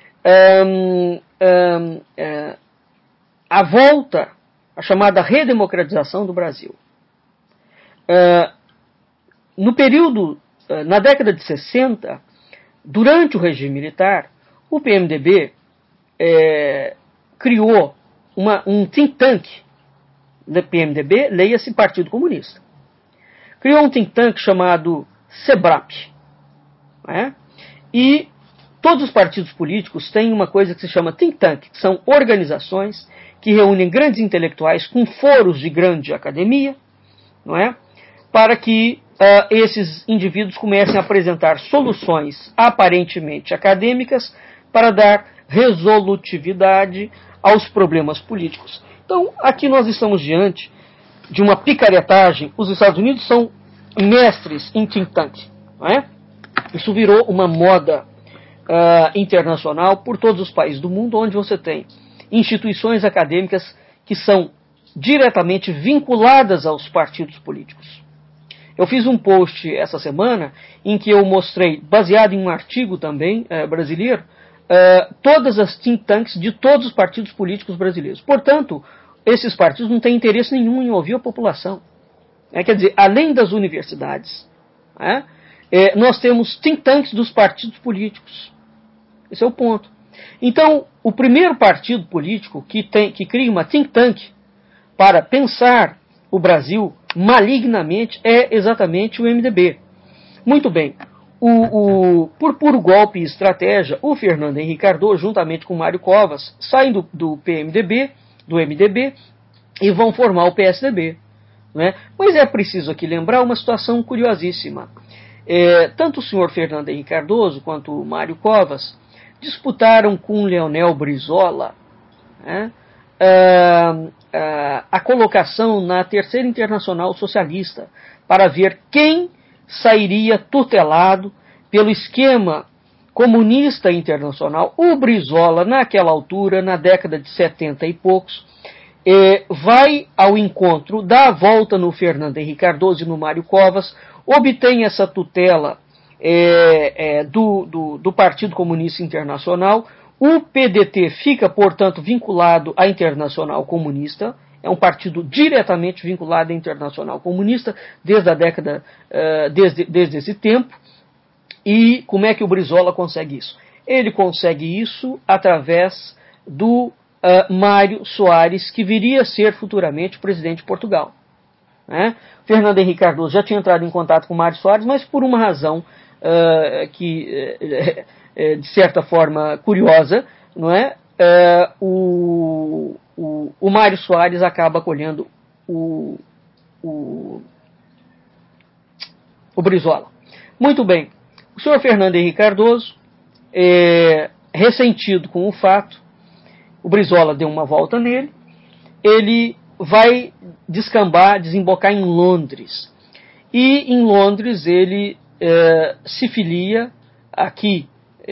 A volta, a chamada redemocratização do Brasil. No período, na década de 60, durante o regime militar, o PMDB criou um think tank do PMDB, leia-se Partido Comunista. Criou um think tank chamado SEBRAP. Né? E todos os partidos políticos têm uma coisa que se chama think tank, que são organizações que reúnem grandes intelectuais com foros de grande academia, não é? Para que esses indivíduos comecem a apresentar soluções aparentemente acadêmicas para dar resolutividade aos problemas políticos. Então, aqui nós estamos diante de uma picaretagem. Os Estados Unidos são mestres em think tank. Não é? Isso virou uma moda internacional por todos os países do mundo, onde você tem instituições acadêmicas que são diretamente vinculadas aos partidos políticos. Eu fiz um post essa semana em que eu mostrei, baseado em um artigo também brasileiro, todas as think tanks de todos os partidos políticos brasileiros. Portanto, esses partidos não têm interesse nenhum em ouvir a população. Quer dizer, além das universidades, nós temos think tanks dos partidos políticos. Esse é o ponto. Então, o primeiro partido político que cria uma think tank para pensar o Brasil malignamente é exatamente o MDB. Muito bem. Por puro golpe e estratégia, o Fernando Henrique Cardoso, juntamente com o Mário Covas, saem do PMDB, do MDB, e vão formar o PSDB. Né? Mas é preciso aqui lembrar uma situação curiosíssima. Tanto o senhor Fernando Henrique Cardoso quanto o Mário Covas disputaram com o Leonel Brizola, né, a colocação na Terceira Internacional Socialista para ver quem sairia tutelado pelo esquema comunista internacional. O Brizola, naquela altura, na década de 70 e poucos, vai ao encontro, dá a volta no Fernando Henrique Cardoso e no Mário Covas, obtém essa tutela do Partido Comunista Internacional. O PDT fica, portanto, vinculado à Internacional Comunista, é um partido diretamente vinculado à Internacional Comunista desde a década, desde esse tempo. E como é que o Brizola consegue isso? Ele consegue isso através do Mário Soares, que viria a ser futuramente presidente de Portugal. né? Fernando Henrique Cardoso já tinha entrado em contato com Mário Soares, mas por uma razão de certa forma curiosa, não é? O Mário Soares acaba acolhendo o Brizola. Muito bem. O senhor Fernando Henrique Cardoso, ressentido com o fato, o Brizola deu uma volta nele, ele vai desembocar em Londres. E em Londres ele se filia aqui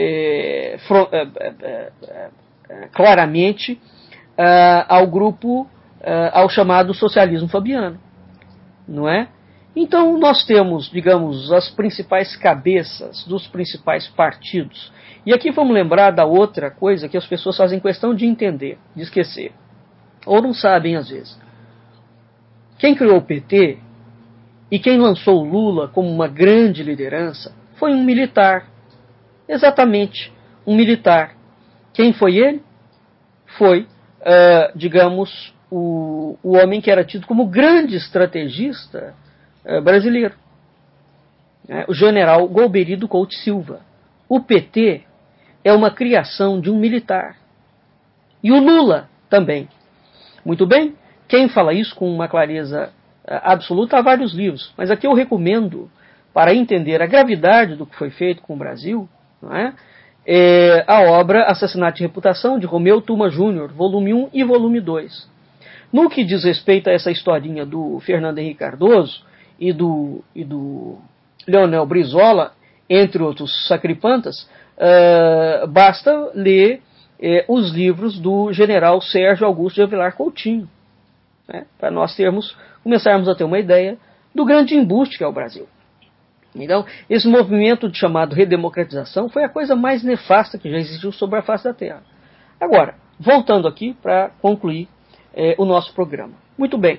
claramente ao grupo, ao chamado socialismo fabiano, não é? Então nós temos, digamos, as principais cabeças dos principais partidos. E aqui vamos lembrar da outra coisa que as pessoas fazem questão de entender, de esquecer, ou não sabem às vezes. Quem criou o PT e quem lançou o Lula como uma grande liderança foi um militar. Exatamente, um militar. Quem foi ele? Foi, digamos, o homem que era tido como grande estrategista brasileiro. O general Golbery Couto Silva. O PT é uma criação de um militar. E o Lula também. Muito bem, quem fala isso com uma clareza absoluta há vários livros, mas aqui eu recomendo, para entender a gravidade do que foi feito com o Brasil, não é? A obra Assassinato de Reputação, de Romeu Tuma Júnior, volume 1 e volume 2. No que diz respeito a essa historinha do Fernando Henrique Cardoso e do Leonel Brizola, entre outros sacripantas, basta ler os livros do general Sérgio Augusto de Avilar Coutinho, né, para nós começarmos a ter uma ideia do grande embuste que é o Brasil. Então, esse movimento chamado redemocratização foi a coisa mais nefasta que já existiu sobre a face da Terra. Agora, voltando aqui para concluir o nosso programa. Muito bem.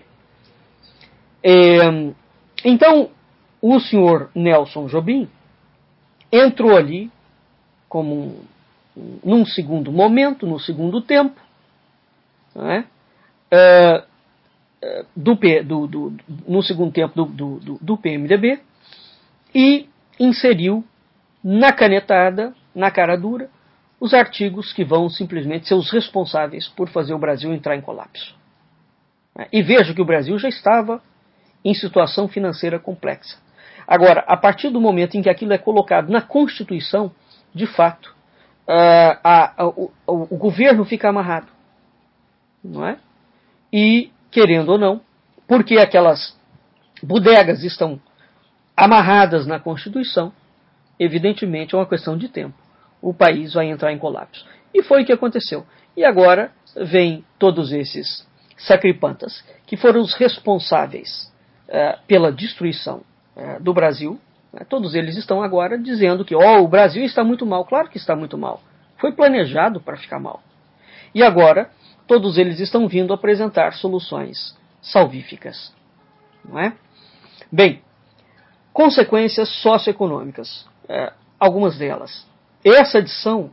Então, o senhor Nelson Jobim entrou ali como num segundo momento, no segundo tempo, né, no segundo tempo do PMDB, e inseriu na canetada, na cara dura, os artigos que vão simplesmente ser os responsáveis por fazer o Brasil entrar em colapso. E veja que o Brasil já estava em situação financeira complexa. Agora, a partir do momento em que aquilo é colocado na Constituição, de fato, o governo fica amarrado, não é? E, querendo ou não, porque aquelas bodegas estão amarradas na Constituição, evidentemente é uma questão de tempo. O país vai entrar em colapso. E foi o que aconteceu. E agora vem todos esses sacripantas, que foram os responsáveis pela destruição do Brasil. Todos eles estão agora dizendo que o Brasil está muito mal. Claro que está muito mal. Foi planejado para ficar mal. E agora, todos eles estão vindo apresentar soluções salvíficas. Não é? Bem, consequências socioeconômicas. Algumas delas. Essa adição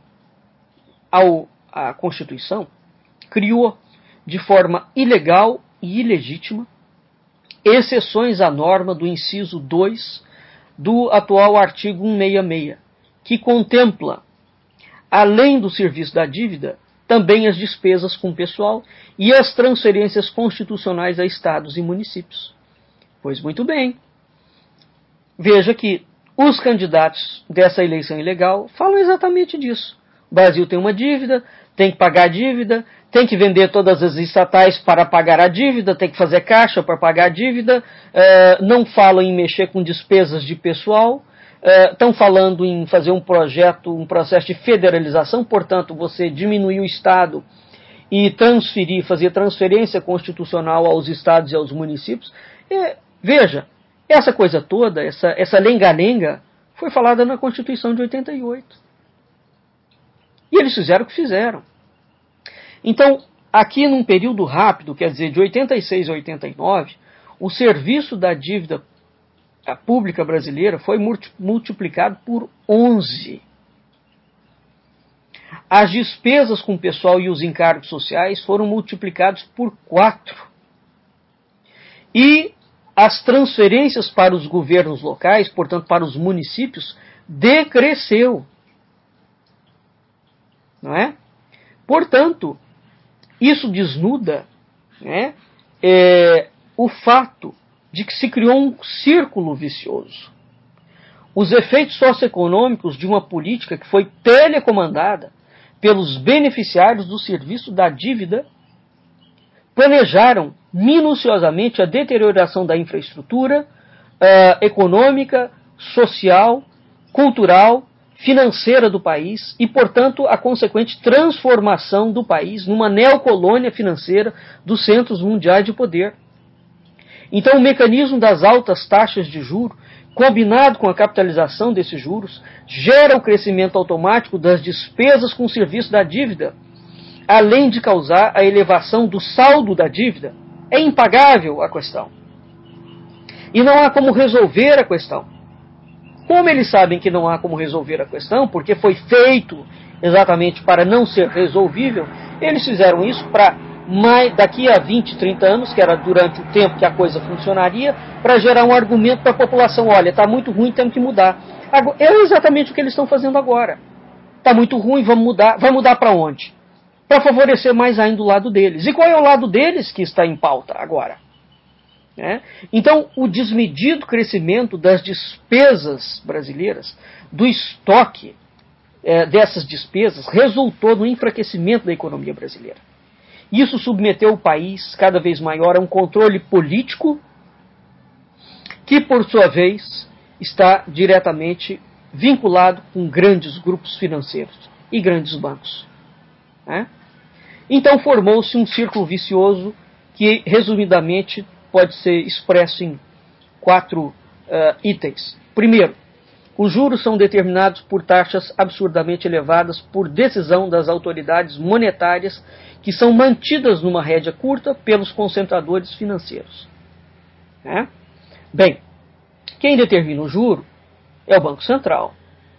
à Constituição criou de forma ilegal e ilegítima exceções à norma do inciso 2 do atual artigo 166, que contempla, além do serviço da dívida, também as despesas com o pessoal e as transferências constitucionais a estados e municípios. Pois muito bem. Veja que os candidatos dessa eleição ilegal falam exatamente disso. O Brasil tem uma dívida, tem que pagar a dívida, tem que vender todas as estatais para pagar a dívida, tem que fazer caixa para pagar a dívida, não falam em mexer com despesas de pessoal, estão falando em fazer um processo de federalização, portanto, você diminuir o Estado e fazer transferência constitucional aos estados e aos municípios. Veja, essa coisa toda, essa lenga-lenga, foi falada na Constituição de 88. E eles fizeram o que fizeram. Então, aqui num período rápido, quer dizer, de 86 a 89, o serviço da dívida pública brasileira foi multiplicado por 11. As despesas com o pessoal e os encargos sociais foram multiplicados por 4. E as transferências para os governos locais, portanto para os municípios, decresceu. Não é? Portanto, isso desnuda, né, o fato de que se criou um círculo vicioso. Os efeitos socioeconômicos de uma política que foi telecomandada pelos beneficiários do serviço da dívida planejaram minuciosamente a deterioração da infraestrutura econômica, social, cultural, financeira do país e, portanto, a consequente transformação do país numa neocolônia financeira dos centros mundiais de poder. Então, o mecanismo das altas taxas de juros, combinado com a capitalização desses juros, gera o crescimento automático das despesas com o serviço da dívida, além de causar a elevação do saldo da dívida. É impagável a questão. E não há como resolver a questão. Como eles sabem que não há como resolver a questão, porque foi feito exatamente para não ser resolvível, eles fizeram isso para daqui a 20, 30 anos, que era durante o tempo que a coisa funcionaria, para gerar um argumento para a população: olha, está muito ruim, temos que mudar. É exatamente o que eles estão fazendo agora. Está muito ruim, vamos mudar. Vai mudar para onde? Para favorecer mais ainda o lado deles. E qual é o lado deles que está em pauta agora? Então, o desmedido crescimento das despesas brasileiras, do estoque dessas despesas, resultou no enfraquecimento da economia brasileira. Isso submeteu o país cada vez maior a um controle político que, por sua vez, está diretamente vinculado com grandes grupos financeiros e grandes bancos. Então formou-se um círculo vicioso que, resumidamente, pode ser expresso em 4 itens. Primeiro, os juros são determinados por taxas absurdamente elevadas por decisão das autoridades monetárias que são mantidas numa rédea curta pelos concentradores financeiros. Bem, quem determina o juro é o Banco Central.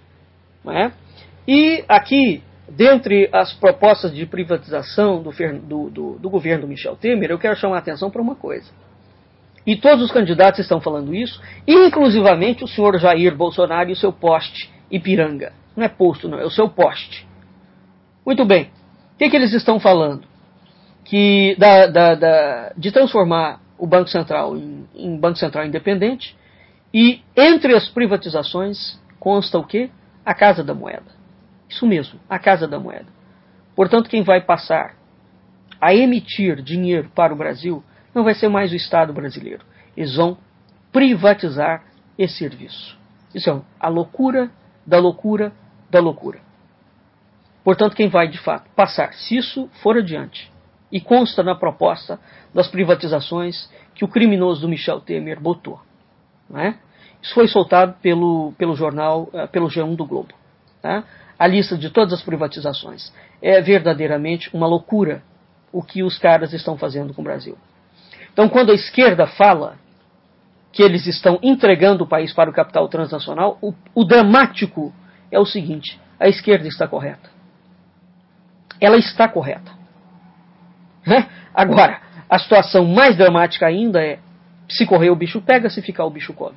E aqui, dentre as propostas de privatização do governo Michel Temer, eu quero chamar a atenção para uma coisa. E todos os candidatos estão falando isso, inclusivamente o senhor Jair Bolsonaro e o seu poste Ipiranga. Não é posto, não, é o seu poste. Muito bem. O que eles estão falando? Que de transformar o Banco Central em Banco Central independente, e entre as privatizações consta o quê? A Casa da Moeda. Isso mesmo, a Casa da Moeda. Portanto, quem vai passar a emitir dinheiro para o Brasil não vai ser mais o Estado brasileiro. Eles vão privatizar esse serviço. Isso é a loucura da loucura da loucura. Portanto, quem vai de fato passar, se isso for adiante, e consta na proposta das privatizações que o criminoso Michel Temer botou. Isso foi soltado pelo jornal, pelo G1 do Globo. A lista de todas as privatizações. É verdadeiramente uma loucura o que os caras estão fazendo com o Brasil. Então, quando a esquerda fala que eles estão entregando o país para o capital transnacional, o dramático é o seguinte: a esquerda está correta. Ela está correta. Agora, a situação mais dramática ainda é: se correr o bicho pega, se ficar o bicho come.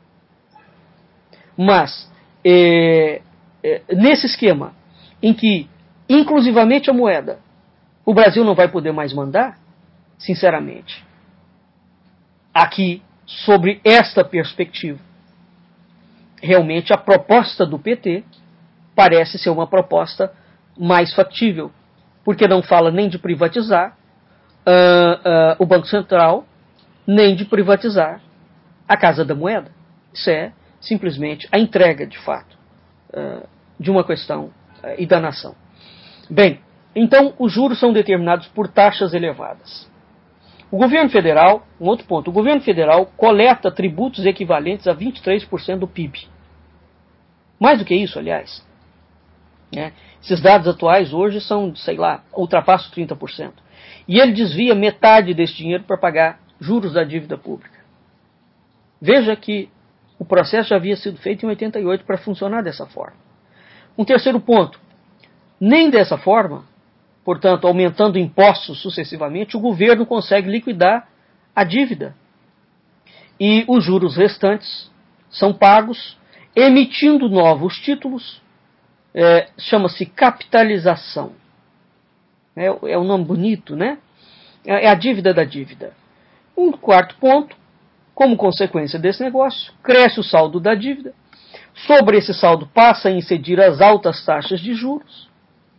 Mas, nesse esquema em que, inclusivamente a moeda, o Brasil não vai poder mais mandar, sinceramente, aqui, sobre esta perspectiva, realmente a proposta do PT parece ser uma proposta mais factível, porque não fala nem de privatizar o Banco Central, nem de privatizar a Casa da Moeda. Isso é simplesmente a entrega, de fato, de uma questão e da nação. Bem, então os juros são determinados por taxas elevadas. O governo federal, um outro ponto, o governo federal coleta tributos equivalentes a 23% do PIB. Mais do que isso, aliás. Esses dados atuais hoje são, ultrapassam 30%. E ele desvia metade desse dinheiro para pagar juros da dívida pública. Veja que o processo já havia sido feito em 88 para funcionar dessa forma. Um terceiro ponto, nem dessa forma, portanto, aumentando impostos sucessivamente, o governo consegue liquidar a dívida. e os juros restantes são pagos emitindo novos títulos, chama-se capitalização. É um nome bonito, né? É a dívida da dívida. Um quarto ponto, como consequência desse negócio, cresce o saldo da dívida. Sobre esse saldo passa a incidir as altas taxas de juros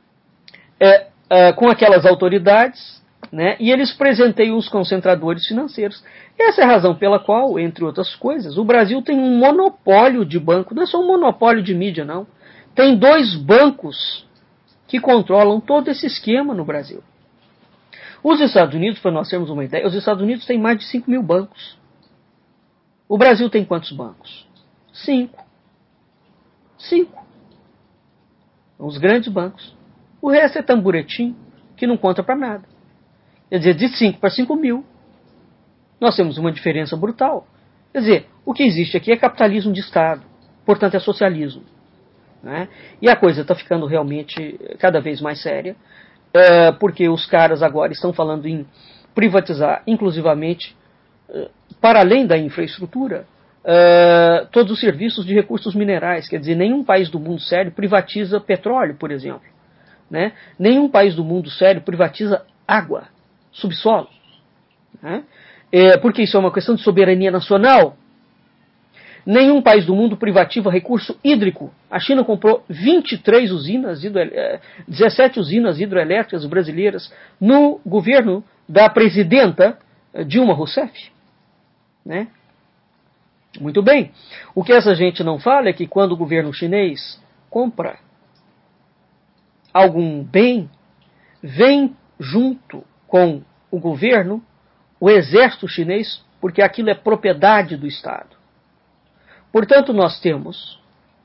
com aquelas autoridades, né? E eles presenteiam os concentradores financeiros. Essa é a razão pela qual, entre outras coisas, o Brasil tem um monopólio de banco. Não é só um monopólio de mídia, não. Tem 2 bancos que controlam todo esse esquema no Brasil. Os Estados Unidos, para nós termos uma ideia, os Estados Unidos têm mais de 5 mil bancos. O Brasil tem quantos bancos? 5. Os grandes bancos. O resto é tamburetim, que não conta para nada. Quer dizer, de 5 para 5 mil, nós temos uma diferença brutal. Quer dizer, o que existe aqui é capitalismo de Estado, portanto é socialismo. Né? E a coisa está ficando realmente cada vez mais séria, porque os caras agora estão falando em privatizar, inclusivamente, para além da infraestrutura, todos os serviços de recursos minerais. Quer dizer, nenhum país do mundo sério privatiza petróleo, por exemplo. Né? Nenhum país do mundo sério privatiza água, subsolo. Né? Porque isso é uma questão de soberania nacional. Nenhum país do mundo privativa recurso hídrico. A China comprou 23 usinas, 17 usinas hidroelétricas brasileiras no governo da presidenta Dilma Rousseff. Né? Muito bem. O que essa gente não fala é que quando o governo chinês compra algum bem, vem junto com o governo o exército chinês, porque aquilo é propriedade do Estado. Portanto, nós temos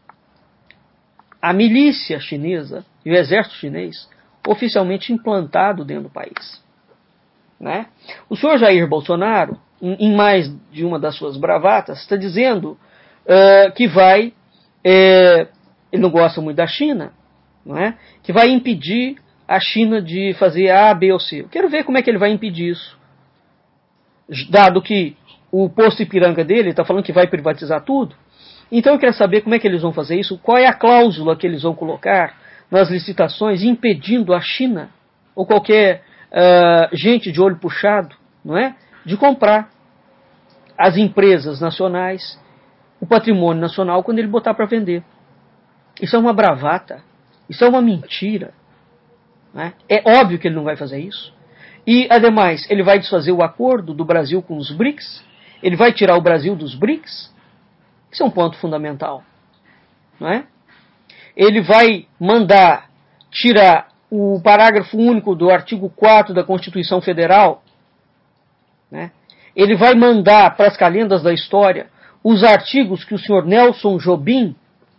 a milícia chinesa e o exército chinês oficialmente implantado dentro do país. Né? O senhor Jair Bolsonaro, em mais de uma das suas bravatas, está dizendo que vai, ele não gosta muito da China, não é? Que vai impedir a China de fazer A, B ou C. Eu quero ver como é que ele vai impedir isso. Dado que o posto Ipiranga dele está falando que vai privatizar tudo, então eu quero saber como é que eles vão fazer isso, qual é a cláusula que eles vão colocar nas licitações impedindo a China ou qualquer gente de olho puxado, não é, de comprar as empresas nacionais, o patrimônio nacional, quando ele botar para vender. Isso é uma bravata, isso é uma mentira. Né? É óbvio que ele não vai fazer isso. E, ademais, ele vai desfazer o acordo do Brasil com os BRICS, ele vai tirar o Brasil dos BRICS. Isso é um ponto fundamental. Não é? Ele vai mandar tirar o parágrafo único do artigo 4 da Constituição Federal. Né? Ele vai mandar para as calendas da história os artigos que o senhor Nelson Jobim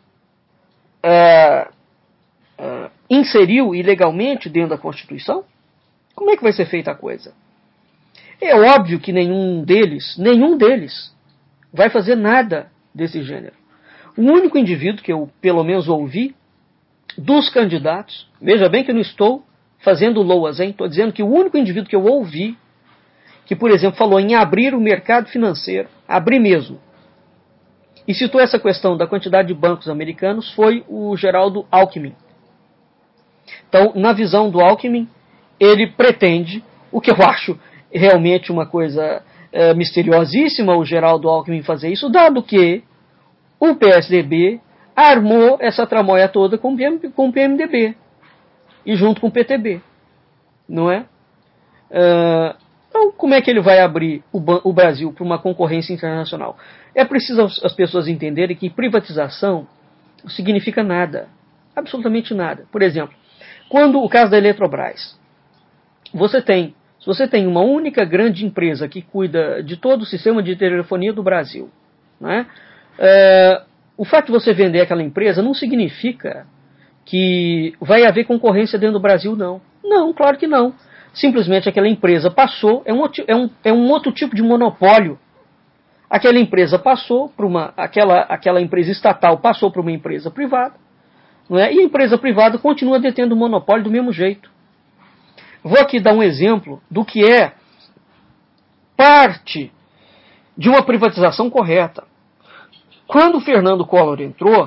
inseriu ilegalmente dentro da Constituição? Como é que vai ser feita a coisa? É óbvio que nenhum deles vai fazer nada desse gênero. O único indivíduo que eu, pelo menos, ouvi dos candidatos, veja bem que eu não estou fazendo loas, hein? Estou dizendo que o único indivíduo que eu ouvi, que, por exemplo, falou em abrir o mercado financeiro, abrir mesmo, e citou essa questão da quantidade de bancos americanos, foi o Geraldo Alckmin. Então, na visão do Alckmin, ele pretende, o que eu acho realmente uma coisa misteriosíssima, o Geraldo Alckmin fazer isso, dado que o PSDB armou essa tramóia toda com o PMDB e junto com o PTB, não é? Então, como é que ele vai abrir o Brasil para uma concorrência internacional? É preciso as pessoas entenderem que privatização não significa nada, absolutamente nada. Por exemplo, quando o caso da Eletrobras, se você tem uma única grande empresa que cuida de todo o sistema de telefonia do Brasil, né? O fato de você vender aquela empresa não significa que vai haver concorrência dentro do Brasil, não. Não, claro que não. Simplesmente aquela empresa passou, é um outro tipo de monopólio. Aquela empresa passou para aquela empresa estatal passou para uma empresa privada, não é? E a empresa privada continua detendo o monopólio do mesmo jeito. Vou aqui dar um exemplo do que é parte de uma privatização correta. Quando o Fernando Collor entrou,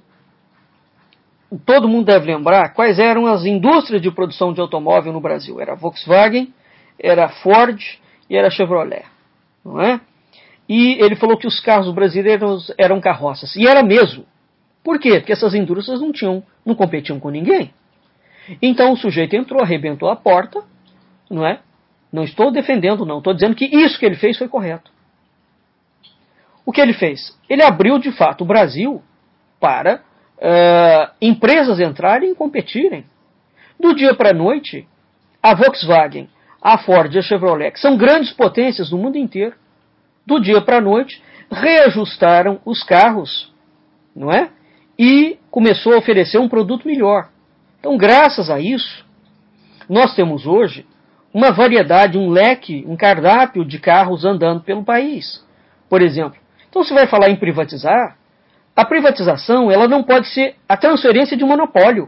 todo mundo deve lembrar quais eram as indústrias de produção de automóvel no Brasil. Era a Volkswagen, era a Ford e era a Chevrolet. Não é? E ele falou que os carros brasileiros eram carroças. E era mesmo. Por quê? Porque essas indústrias não competiam com ninguém. Então o sujeito entrou, arrebentou a porta, não é? Não estou defendendo, não. Estou dizendo que isso que ele fez foi correto. O que ele fez? Ele abriu, de fato, o Brasil para empresas entrarem e competirem. Do dia para a noite, a Volkswagen, a Ford e a Chevrolet, que são grandes potências no mundo inteiro, do dia para a noite, reajustaram os carros, não é? E começou a oferecer um produto melhor. Então, graças a isso, nós temos hoje uma variedade, um leque, um cardápio de carros andando pelo país. Por exemplo, então se vai falar em privatizar, a privatização ela não pode ser a transferência de monopólio.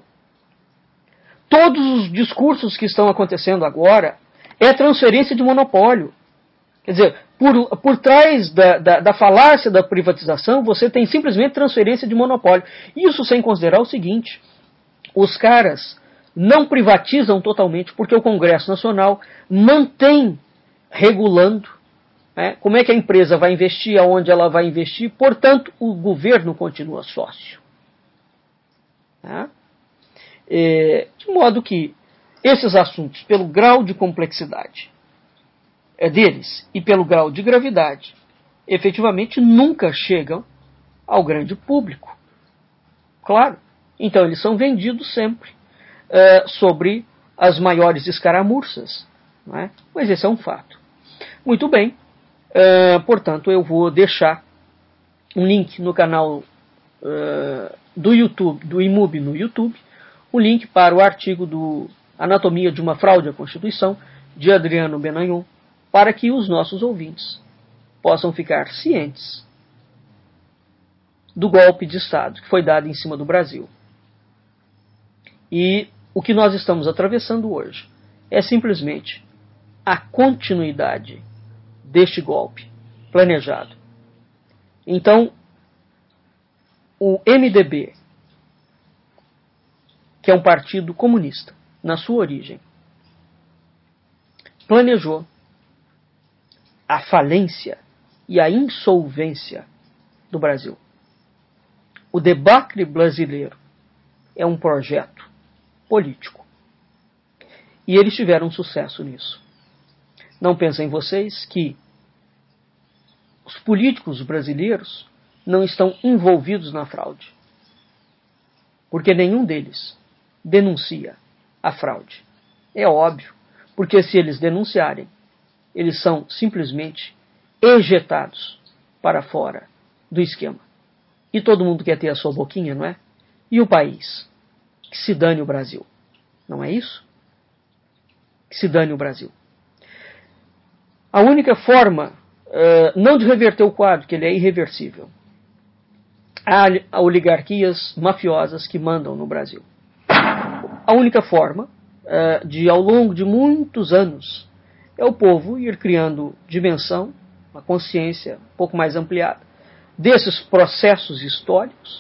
Todos os discursos que estão acontecendo agora é a transferência de monopólio. Quer dizer, por trás da falácia da privatização, você tem simplesmente transferência de monopólio. Isso sem considerar o seguinte: os caras não privatizam totalmente porque o Congresso Nacional mantém regulando, né, como é que a empresa vai investir, aonde ela vai investir, portanto, o governo continua sócio. Tá? De modo que esses assuntos, pelo grau de complexidade deles e pelo grau de gravidade, efetivamente nunca chegam ao grande público. Claro. Então eles são vendidos sempre sobre as maiores escaramuças. Não é? Mas esse é um fato. Muito bem. Portanto, eu vou deixar um link no canal do YouTube, do IMUB no YouTube, um link para o artigo do Anatomia de uma Fraude à Constituição, de Adriano Benagnon, para que os nossos ouvintes possam ficar cientes do golpe de Estado que foi dado em cima do Brasil. E o que nós estamos atravessando hoje é simplesmente a continuidade deste golpe planejado. Então, o MDB, que é um partido comunista, na sua origem, planejou a falência e a insolvência do Brasil. O debacle brasileiro é um projeto político. E eles tiveram sucesso nisso. Não pensem vocês que os políticos brasileiros não estão envolvidos na fraude. Porque nenhum deles denuncia a fraude. É óbvio, porque se eles denunciarem, eles são simplesmente ejetados para fora do esquema. E todo mundo quer ter a sua boquinha, não é? E o país? Que se dane o Brasil. Não é isso? Que se dane o Brasil. A única forma, não de reverter o quadro, que ele é irreversível, há oligarquias mafiosas que mandam no Brasil. A única forma de, ao longo de muitos anos, é o povo ir criando dimensão, uma consciência um pouco mais ampliada desses processos históricos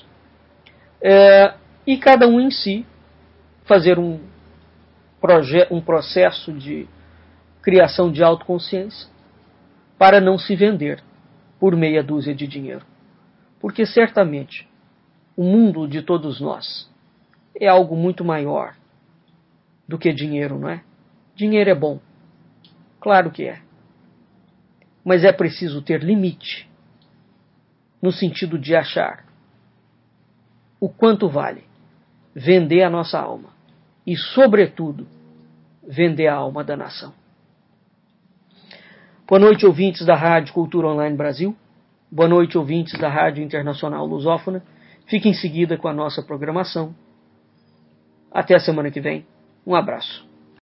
e cada um em si fazer um processo de criação de autoconsciência para não se vender por meia dúzia de dinheiro. Porque certamente o mundo de todos nós é algo muito maior do que dinheiro, não é? Dinheiro é bom. Claro que é. Mas é preciso ter limite, no sentido de achar o quanto vale vender a nossa alma e, sobretudo, vender a alma da nação. Boa noite, ouvintes da Rádio Cultura Online Brasil. Boa noite, ouvintes da Rádio Internacional Lusófona. Fique em seguida com a nossa programação. Até a semana que vem. Um abraço.